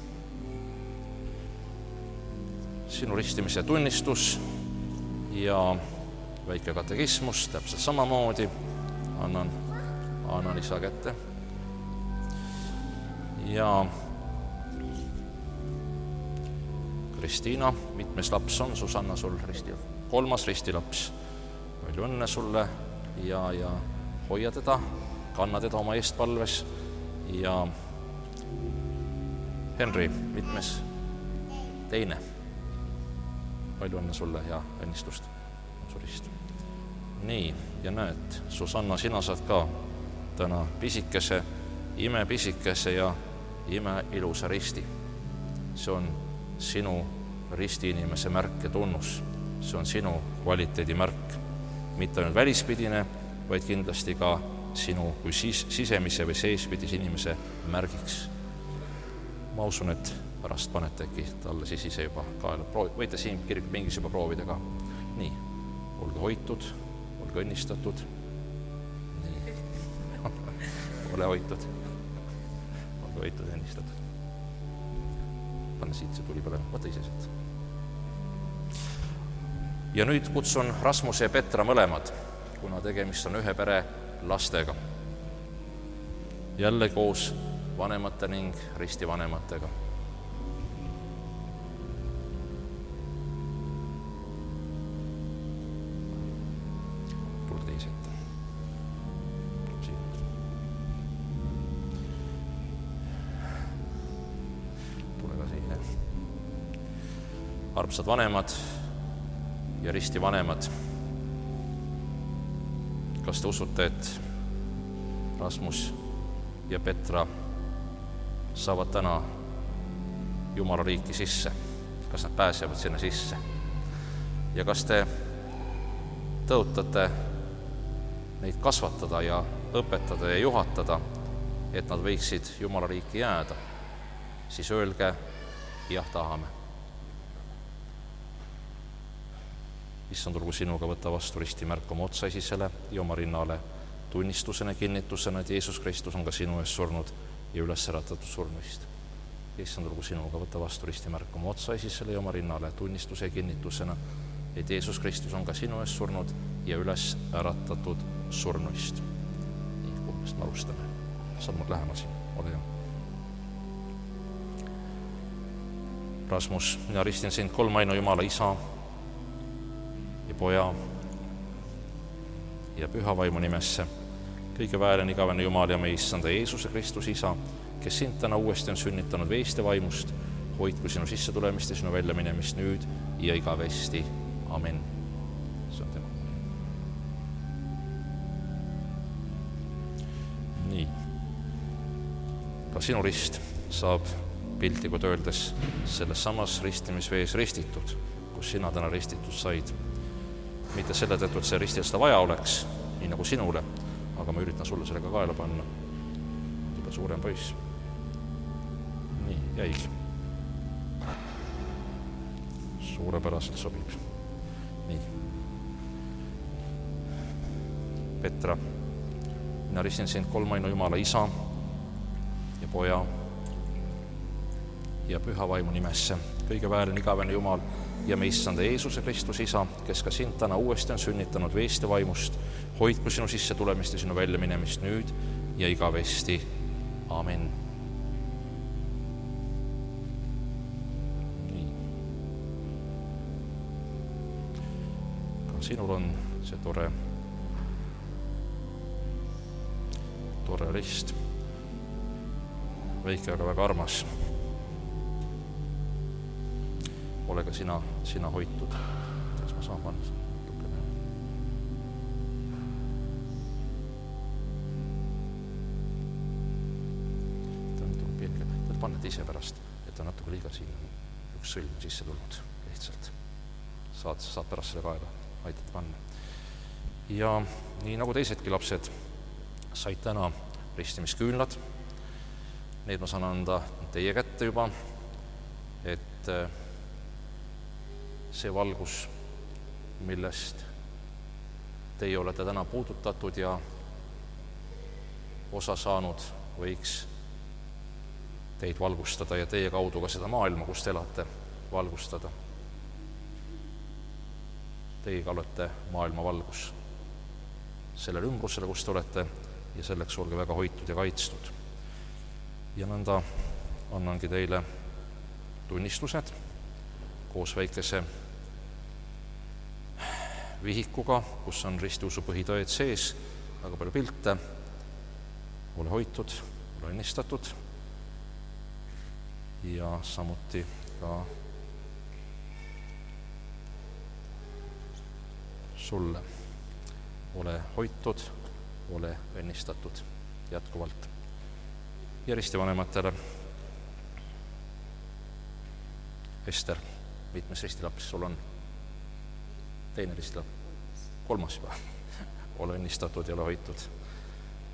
Sinu ristimise tunnistus ja väike katekismus täpselt samamoodi. Annan, annan isa kätte. Ja Kristiina, mitmes laps on Susanna sul risti? Kolmas ristilaps. Palju õnne sulle ja, ja hoia teda, kanna teda oma eest palves. Ja Henri, mitmes? Teine. Palju õnne sulle ja õnnistust. Surist. Nii, ja näed, Susanna, sina saad ka täna pisikese, ime pisikese ja ime ilusa risti. See on sinu ristiinimese märk ja tunnus. See on sinu kvaliteedimärk. Mitte ainult välispidine, vaid kindlasti ka sinu kui sis- sisemise või seespidise inimese märgiks. Ma usun, et pärast panete äkki talle siis ise juba kaela. Võite siin kirikupingis juba proovida ka. Nii, olge hoitud, olge õnnistatud. Nii, ole hoitud, olge hoitud ja õnnistatud. Panne siit see tuli põlema, võta ise sealt. Ja nüüd kutsun Rasmuse ja Petra mõlemad, kuna tegemist on ühe pere lastega. Jälle koos vanemate ning ristivanematega. Tule teised. Tule ka siia. Armsad vanemad ja ristivanemad, kas te usute, et Rasmus ja Petra saavad täna Jumala riiki sisse? Kas nad pääsevad sinna sisse? Ja kas te tõotate neid kasvatada ja õpetada ja juhatada, et nad võiksid Jumala riiki jääda? Siis öelge, jah, tahame. Issand, olgu sinuga, võtta vastu ristimärk oma otsaisisele ja oma rinnale tunnistusena, kinnitusena, et Jeesus Kristus on ka sinu ees surnud ja üles äratatud surnuist. Issand, olgu sinuga, võtta vastu ristimärk oma otsaisisele ja oma rinnale tunnistuse ja kinnitusena, et Jeesus Kristus on ka sinu ees surnud ja üles äratatud surnuist. Nii, kummast me alustame. Saad mul lähemal siin, ole hea. Rasmus, mina ristin sind kolmainu Jumala Isa ja Poja ja Püha Vaimu nimesse, kõige väelen igavene Jumal ja meie Issanda Jeesuse Kristus Isa, kes sind täna uuesti on sünnitanud veest ja vaimust, hoidku sinu sisse tulemist ja sinu välja minemist nüüd ja igavesti. Amen. See on tema. Nii. Ka sinu rist saab piltlikult öeldes selles samas ristimisvees ristitud, kus sina täna ristitud said. Mitte selle tõttu, et see ristil seda vaja oleks, nii nagu sinule, aga ma üritan sulle sellega kaela panna. Juba suurem poiss. Nii, jäigi. Suurepäraselt sobib. Nii. Petra, mina ristin sind kolmainu Jumala Isa ja Poja ja Püha Vaimu nimesse, kõige väelen igavene Jumal ja me Issanda Jeesuse Kristus Isa, kes ka sind täna uuesti on sünnitanud veest ja vaimust, hoidku sinu sisse tulemist ja sinu välja minemist nüüd ja igavesti. Amen. Nii. Ka sinul on see tore, tore rist. Väike, aga väga armas. Ole ka sina, sina hoitud. Kas ma saan panna? Ta on tulnud pilke. Tead pannet ise pärast, et on natuke liiga siin. Üks sõlm sisse tulnud lihtsalt. Saad, saad pärast selle kaela aitad panna. Ja nii nagu teisedki lapsed said täna ristimisküünlad. Neid ma saan anda teie kätte juba, et see valgus, millest teie olete täna puudutatud ja osa saanud, võiks teid valgustada ja teie kaudu ka seda maailma, kus te elate, valgustada. Teiega olete maailma valgus sellele ümbrusele, kus te olete, ja selleks olge väga hoitud ja kaitstud. Ja nõnda annangi teile tunnistused koos väikese vihikuga, kus on ristiusu põhitõed sees, väga palju pilte. Ole hoitud, ole õnnistatud ja samuti ka sulle. Ole hoitud, ole õnnistatud jätkuvalt. Ja ristivanematele Ester, mitmes ristilaps sul on? Teine ristilaps, kolmas juba. Ole õnnistatud ja ole hoitud.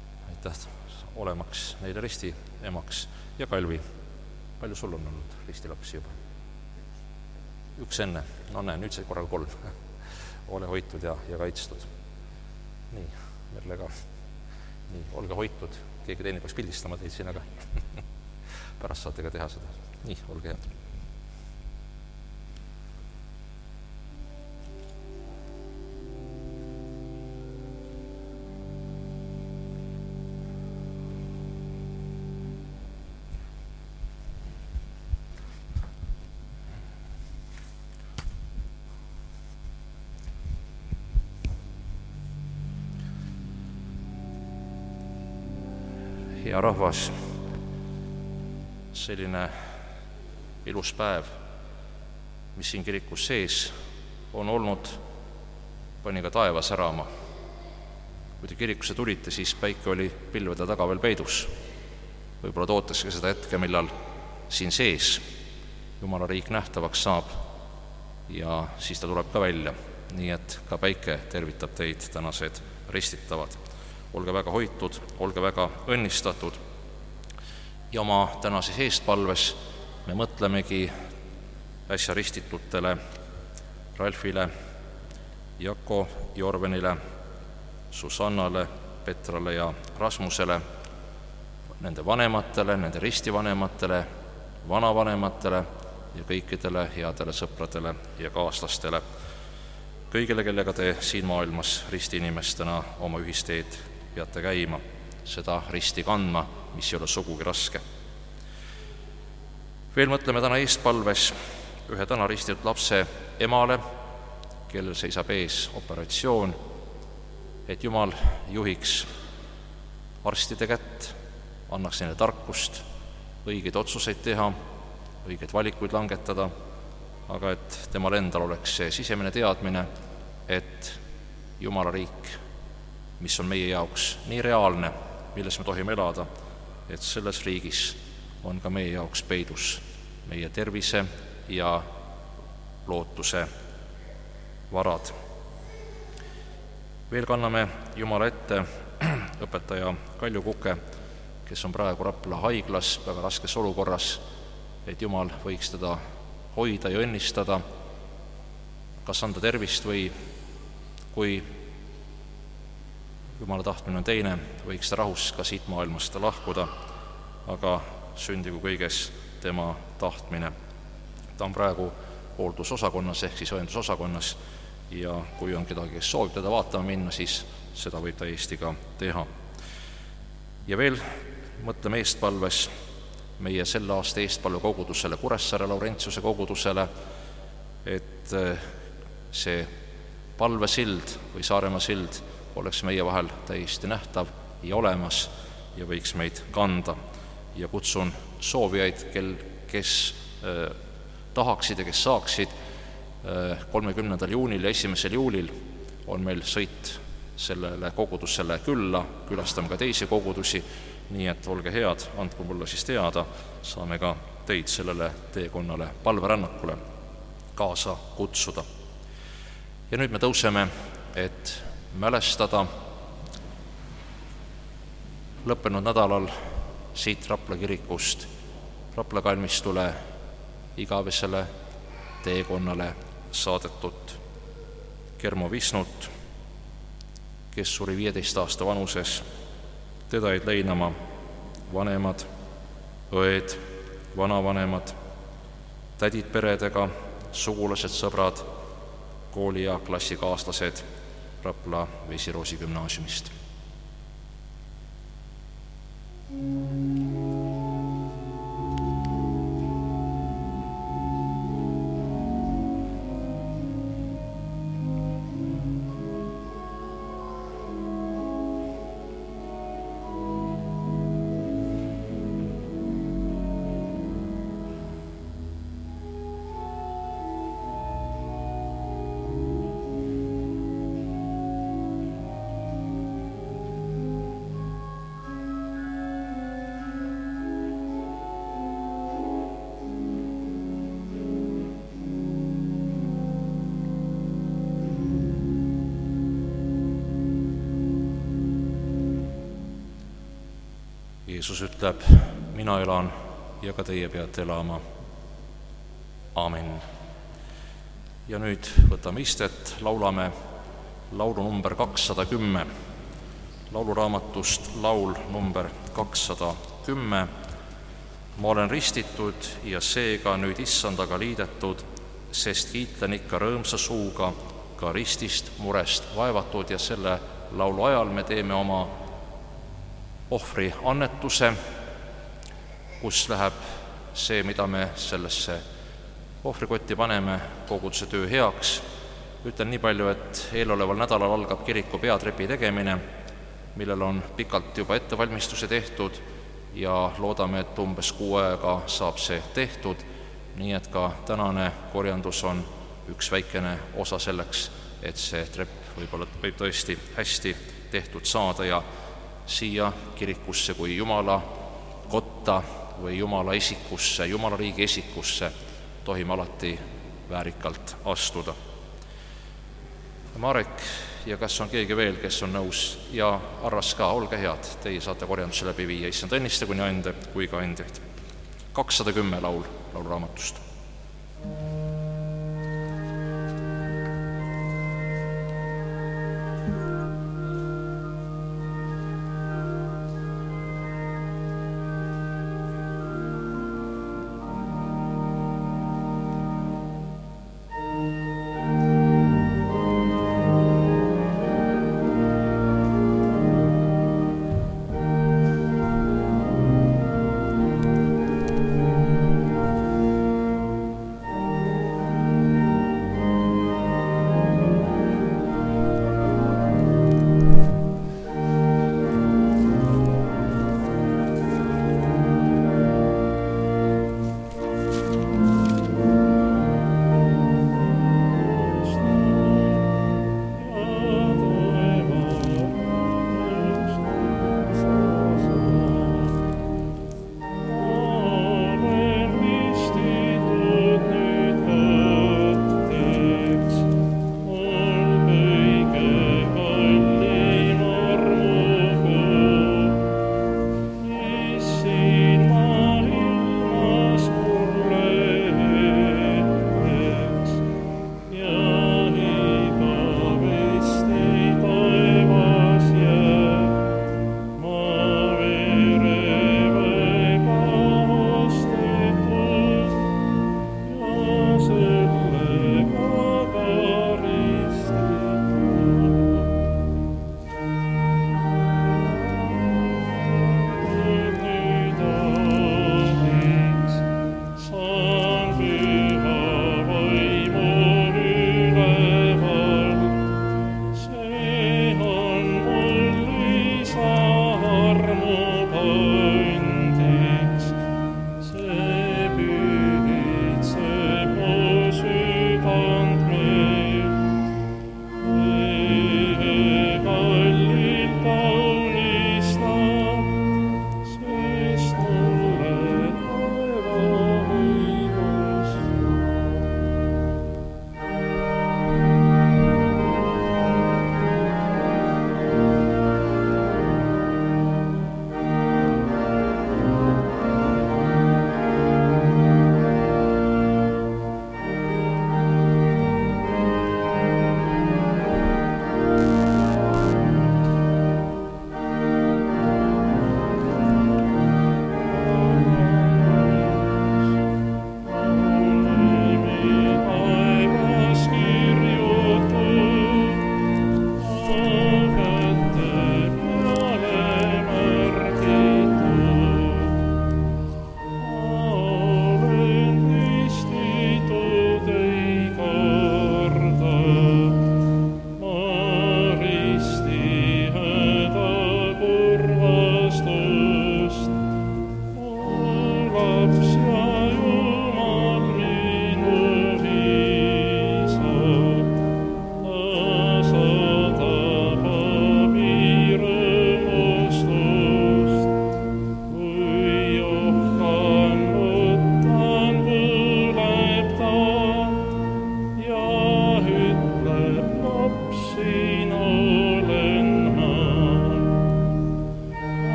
aitäh olemaks neile risti emaks. Ja Kalvi, palju sul on olnud ristilapsi juba? Üks enne, no näe, nüüd sai korraga kolm. Ole hoitud ja, ja kaitstud. Nii, Merle ka. Nii, olge hoitud. Keegi teine peaks pildistama teid siin, aga pärast saate ka teha seda. Nii, olge head. Hea rahvas, selline ilus päev, mis siin kirikus sees on olnud, pani ka taeva särama. Kui te kirikusse tulite, siis päike oli pilvede taga veel peidus. Võib-olla tootaski seda hetke, millal siin sees Jumala riik nähtavaks saab ja siis ta tuleb ka välja. Nii et ka päike tervitab teid, tänased ristitavad. Olge väga hoitud, olge väga õnnistatud. Ja oma tänases eestpalves me mõtlemegi äsja ristitutele Ralfile, Jako, Jorvenile, Susannale, Petrale ja Rasmusele, nende vanematele, nende ristivanematele, vanavanematele ja kõikidele headele sõpradele ja kaaslastele. Kõigile, kellega te siin maailmas ristiinimestena oma ühisteed peate käima, seda risti kandma, mis ei ole sugugi raske. Veel mõtleme täna eestpalves ühe täna ristitud lapse emale, kellel seisab ees operatsioon, et Jumal juhiks arstide kätt, annaks neile tarkust, õigeid otsuseid teha, õigeid valikuid langetada, aga et temal endal oleks see sisemine teadmine, et Jumala riik, mis on meie jaoks nii reaalne, milles me tohime elada, et selles riigis on ka meie jaoks peidus meie tervise ja lootuse varad. Veel kanname Jumala ette õpetaja Kalju Kuke, kes on praegu Rapla haiglas väga raskes olukorras, et Jumal võiks teda hoida ja õnnistada, kas anda tervist või kui Jumala tahtmine on teine, võiks ta rahus ka siit maailmast lahkuda, aga sündigu kõiges tema tahtmine. Ta on praegu hooldusosakonnas ehk siis õendusosakonnas ja kui on kedagi, kes soovib teda vaatama minna, siis seda võib ta Eesti ka teha. Ja veel mõtleme eestpalves meie selle aasta eestpalve kogudusele, Kuressaare Laurentiuse kogudusele, et see palvesild või Saaremaa sild oleks meie vahel täiesti nähtav ja olemas ja võiks meid kanda. Ja kutsun soovijaid, kel, kes äh, tahaksid ja kes saaksid, äh, kolmekümnendal juunil ja esimesel juulil on meil sõit sellele kogudusele külla, külastame ka teisi kogudusi, nii et olge head, andku mulle siis teada, saame ka teid sellele teekonnale palverännakule kaasa kutsuda. Ja nüüd me tõuseme, et mälestada lõppenud nädalal siit Rapla kirikust Rapla kalmistule igavesele teekonnale saadetud Kermo Visnut, kes suri viieteist aasta vanuses. Teda jäid leinama vanemad, õed, vanavanemad, tädid peredega, sugulased, sõbrad, kooli- ja klassikaaslased Rapla Vesiroosi gümnaasiumist. Jeesus ütleb, mina elan ja ka teie peate elama. Amen. Ja nüüd võtame istet, laulame laulu number kakssada kümme, lauluraamatust laul number kakssada kümme. Ma olen ristitud ja seega nüüd issandaga liidetud, sest kiitlen ikka rõõmsa suuga ka ristist murest vaevatud. Ja selle laulu ajal me teeme oma ohvri annetuse, kus läheb see, mida me sellesse ohvrikotti paneme, koguduse töö heaks. Ütlen nii palju, et eeloleval nädalal algab kiriku peatrepi tegemine, millel on pikalt juba ettevalmistuse tehtud ja loodame, et umbes kuu aega saab see tehtud, nii et ka tänane korjandus on üks väikene osa selleks, et see trepp võib-olla võib tõesti hästi tehtud saada ja siia kirikusse kui Jumala kotta või Jumala esikusse, Jumala riigi esikusse tohime alati väärikalt astuda. Marek, ja kas on keegi veel, kes on nõus, ja Arras ka, olge head, teie saate korjanduse läbi viia, issand õnnista kuni ande kui ka andjaid. kakssada kümme laul lauluraamatust.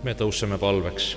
me tõuseme palveks.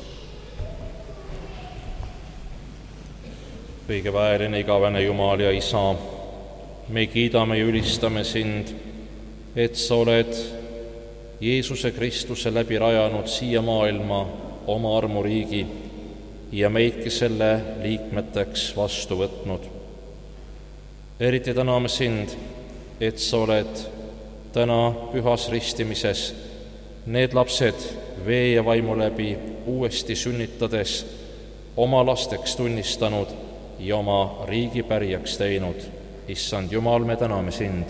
Kõigeväeline igavene Jumal ja Isa, me kiidame ja ülistame sind, et sa oled Jeesuse Kristuse läbi rajanud siia maailma oma armuriigi ja meidki selle liikmeteks vastu võtnud. Eriti täname sind, et sa oled täna pühas ristimises need lapsed vee ja vaimu läbi uuesti sünnitades oma lasteks tunnistanud ja oma riigi pärijaks teinud. Issand Jumal, me täname sind.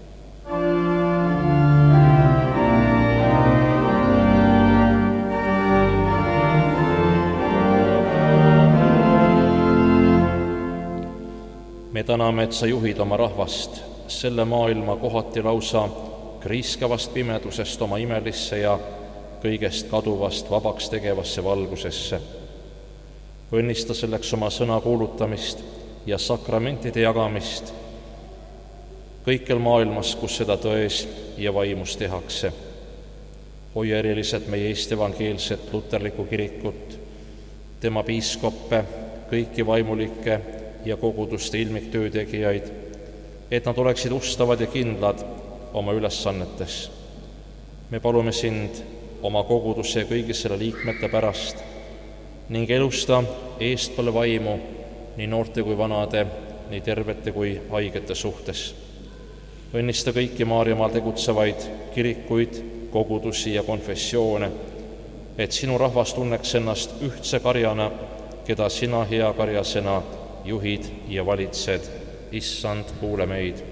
Me täname, et sa juhid oma rahvast selle maailma kohati lausa kriiskavast pimedusest oma imelisse ja kõigest kaduvast vabaks tegevasse valgusesse. Õnnista selleks oma sõna kuulutamist ja sakramentide jagamist kõikjal maailmas, kus seda tões ja vaimus tehakse. Hoia eriliselt meie Eesti evangeelset luterlikku kirikut, tema piiskoppe, kõiki vaimulikke ja koguduste ilmiktöötegijaid, et nad oleksid ustavad ja kindlad oma ülesannetes. Me palume sind oma koguduse ja kõigi selle liikmete pärast ning elusta eestpole vaimu nii noorte kui vanade, nii tervete kui haigete suhtes. Õnnista kõiki Maarjamaal tegutsevaid kirikuid, kogudusi ja konfessioone, et sinu rahvas tunneks ennast ühtse karjana, keda sina hea karjasena juhid ja valitsed. Issand, kuule meid.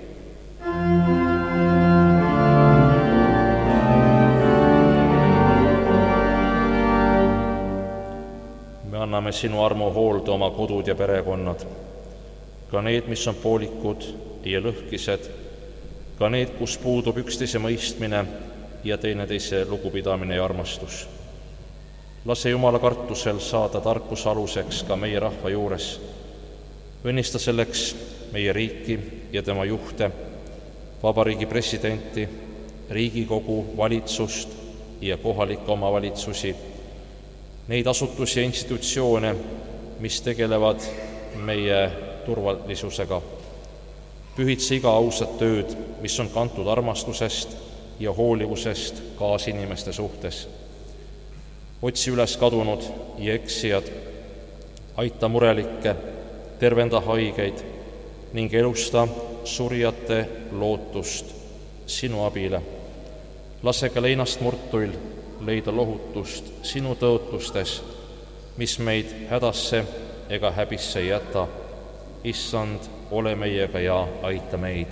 Me anname sinu armu hoolde oma kodud ja perekonnad, ka need, mis on poolikud ja lõhkised, ka need, kus puudub üksteise mõistmine ja teineteise lugupidamine ja armastus. Lase Jumala kartusel saada tarkuse aluseks ka meie rahva juures. Õnnista selleks meie riiki ja tema juhte, vabariigi presidenti, Riigikogu, valitsust ja kohalikke omavalitsusi, neid asutusi ja institutsioone, mis tegelevad meie turvalisusega. Pühitse iga ausat tööd, mis on kantud armastusest ja hoolivusest kaasinimeste suhtes. Otsi üles kadunud ja eksijad, aita murelikke, tervenda haigeid ning elusta surijate lootust sinu abile. Lase ka leinast murtuil leida lohutust sinu tõotustes, mis meid hädasse ega häbisse ei jäta. Issand, ole meiega ja aita meid.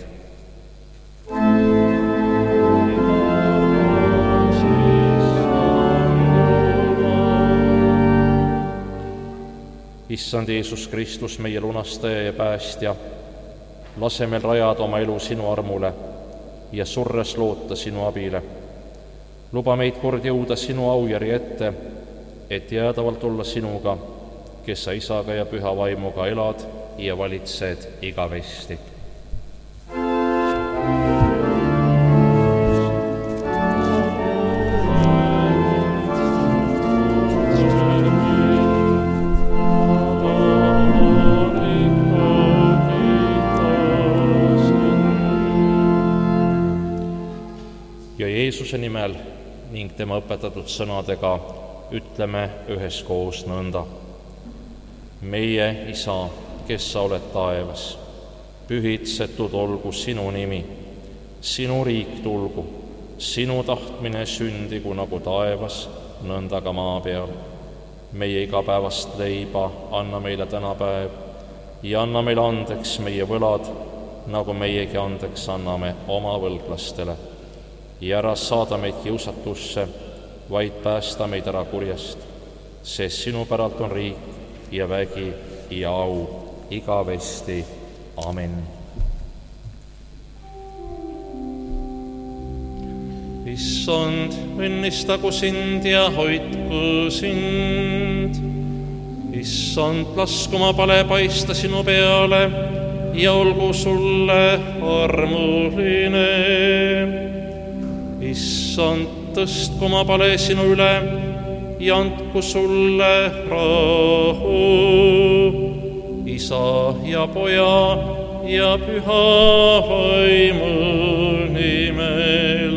Issand Jeesus Kristus, meie lunastaja ja päästja, lase meil rajada oma elu sinu armule ja surres loota sinu abile. Luba meid kord jõuda sinu aujärje ette, et jäädavalt olla sinuga, kes sa Isaga ja püha vaimuga elad ja valitsed igavesti. Ja Jeesuse nimel ning tema õpetatud sõnadega ütleme üheskoos nõnda. Meie Isa, kes sa oled taevas, pühitsetud olgu sinu nimi, sinu riik tulgu, sinu tahtmine sündigu nagu taevas, nõnda ka maa peal. Meie igapäevast leiba anna meile tänapäev ja anna meile andeks meie võlad, nagu meiegi andeks anname oma võlglastele. Ja ära saada meid kiusatusse, vaid päästa meid ära kurjast, sest sinu päralt on riik ja vägi ja au igavesti. Amen. Issand, õnnistagu sind ja hoidku sind. Issand, lasku oma pale paista sinu peale ja olgu sulle armuline. Issand, tõstku oma pale sinu üle ja andku sulle rahu, Isa ja Poja ja Püha Vaimu nimel.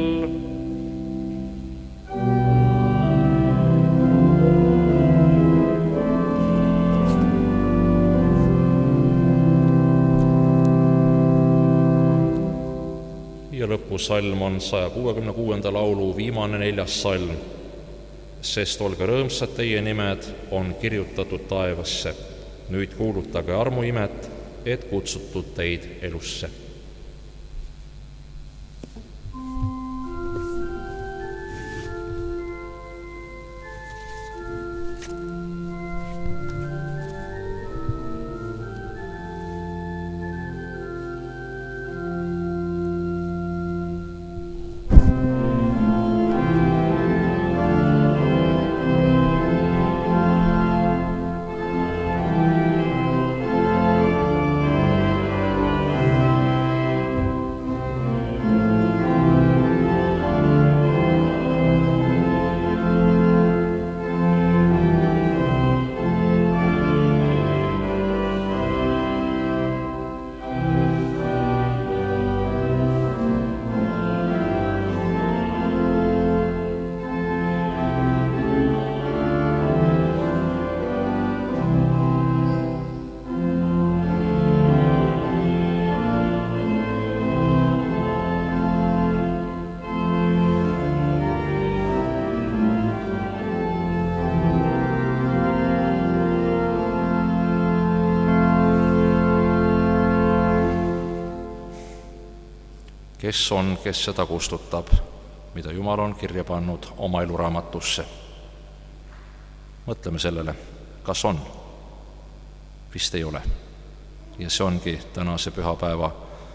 Ja lõpusalm on saja kuuekümne kuuenda laulu viimane neljas salm. Sest olge rõõmsad, teie nimed on kirjutatud taevasse. Nüüd kuulutage armuimet, et kutsutud teid elusse. Kes on, kes seda kustutab, mida Jumal on kirja pannud oma eluraamatusse? Mõtleme sellele, kas on? Vist ei ole. Ja see ongi tänase pühapäeva,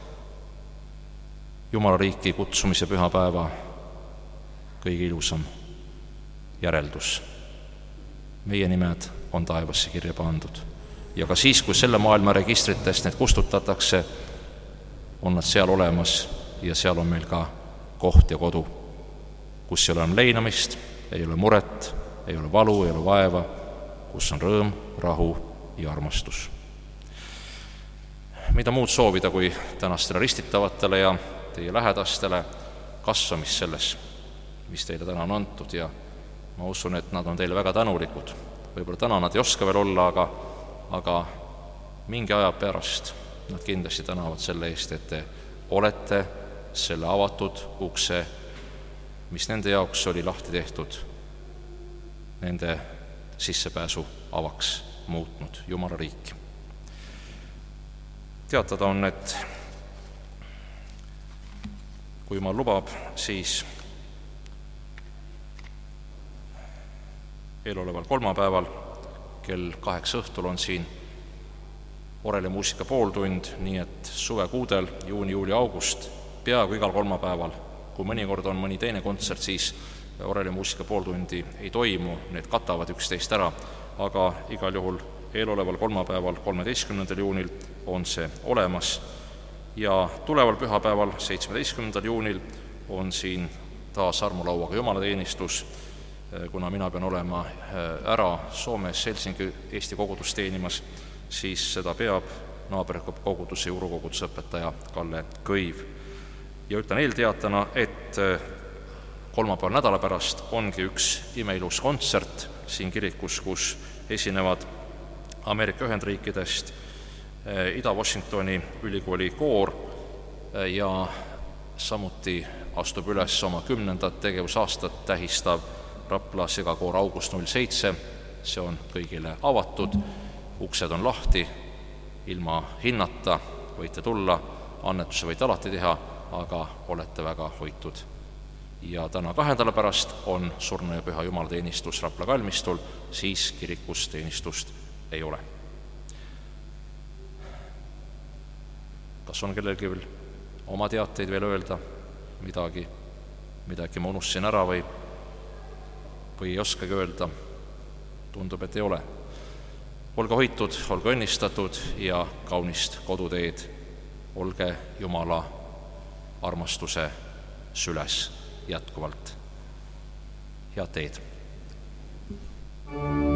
Jumala riiki kutsumise pühapäeva kõige ilusam järeldus. Meie nimed on taevasse kirja pandud. Ja ka siis, kui selle maailma registritest need kustutatakse, on nad seal olemas. Ja seal on meil ka koht ja kodu, kus ei ole enam leinamist, ei ole muret, ei ole valu, ei ole vaeva, kus on rõõm, rahu ja armastus. Mida muud soovida, kui tänastele ristitavatele ja teie lähedastele kasvamist selles, mis teile täna on antud, ja ma usun, et nad on teile väga tänulikud. Võib-olla täna nad ei oska veel olla, aga, aga mingi aja pärast nad kindlasti tänavad selle eest, et te olete selle avatud ukse, mis nende jaoks oli lahti tehtud, nende sissepääsu avaks muutnud Jumala riiki. Teatada on, et kui Jumal lubab, siis eeloleval kolmapäeval kell kaheksa õhtul on siin oreli muusika pooltund, nii et suvekuudel, juuni, juuli, august, peaaegu igal kolmapäeval, kui mõnikord on mõni teine kontsert, siis oreli muusika pooltundi ei toimu, need katavad üksteist ära, aga igal juhul eeloleval kolmapäeval, kolmeteistkümnendal juunil on see olemas ja tuleval pühapäeval, seitsmeteistkümnendal juunil on siin taas armulauaga jumalateenistus, kuna mina pean olema ära Soomes Helsingi Eesti kogudust teenimas, siis seda peab naaberkoguduse juurukoguduse õpetaja Kalle Kõiv. Ja ütlen eelteatana, et kolmapäeval nädala pärast ongi üks imeilus kontsert siin kirikus, kus esinevad Ameerika Ühendriikidest Ida-Washingtoni ülikooli koor ja samuti astub üles oma kümnendat tegevusaastat tähistav Rapla segakoor August null seitse. See on kõigile avatud, uksed on lahti, ilma hinnata võite tulla, annetuse võite alati teha, aga olete väga hoitud. Ja täna kahe nädala pärast on surnu ja püha jumalateenistus Rapla kalmistul, siis kirikus teenistust ei ole. Kas on kellelgi veel oma teateid veel öelda, midagi, midagi ma unustasin ära või, või ei oskagi öelda? Tundub, et ei ole. Olge hoitud, olge õnnistatud ja kaunist koduteed. Olge Jumala armastuse süles jätkuvalt. Head teed! Thank you.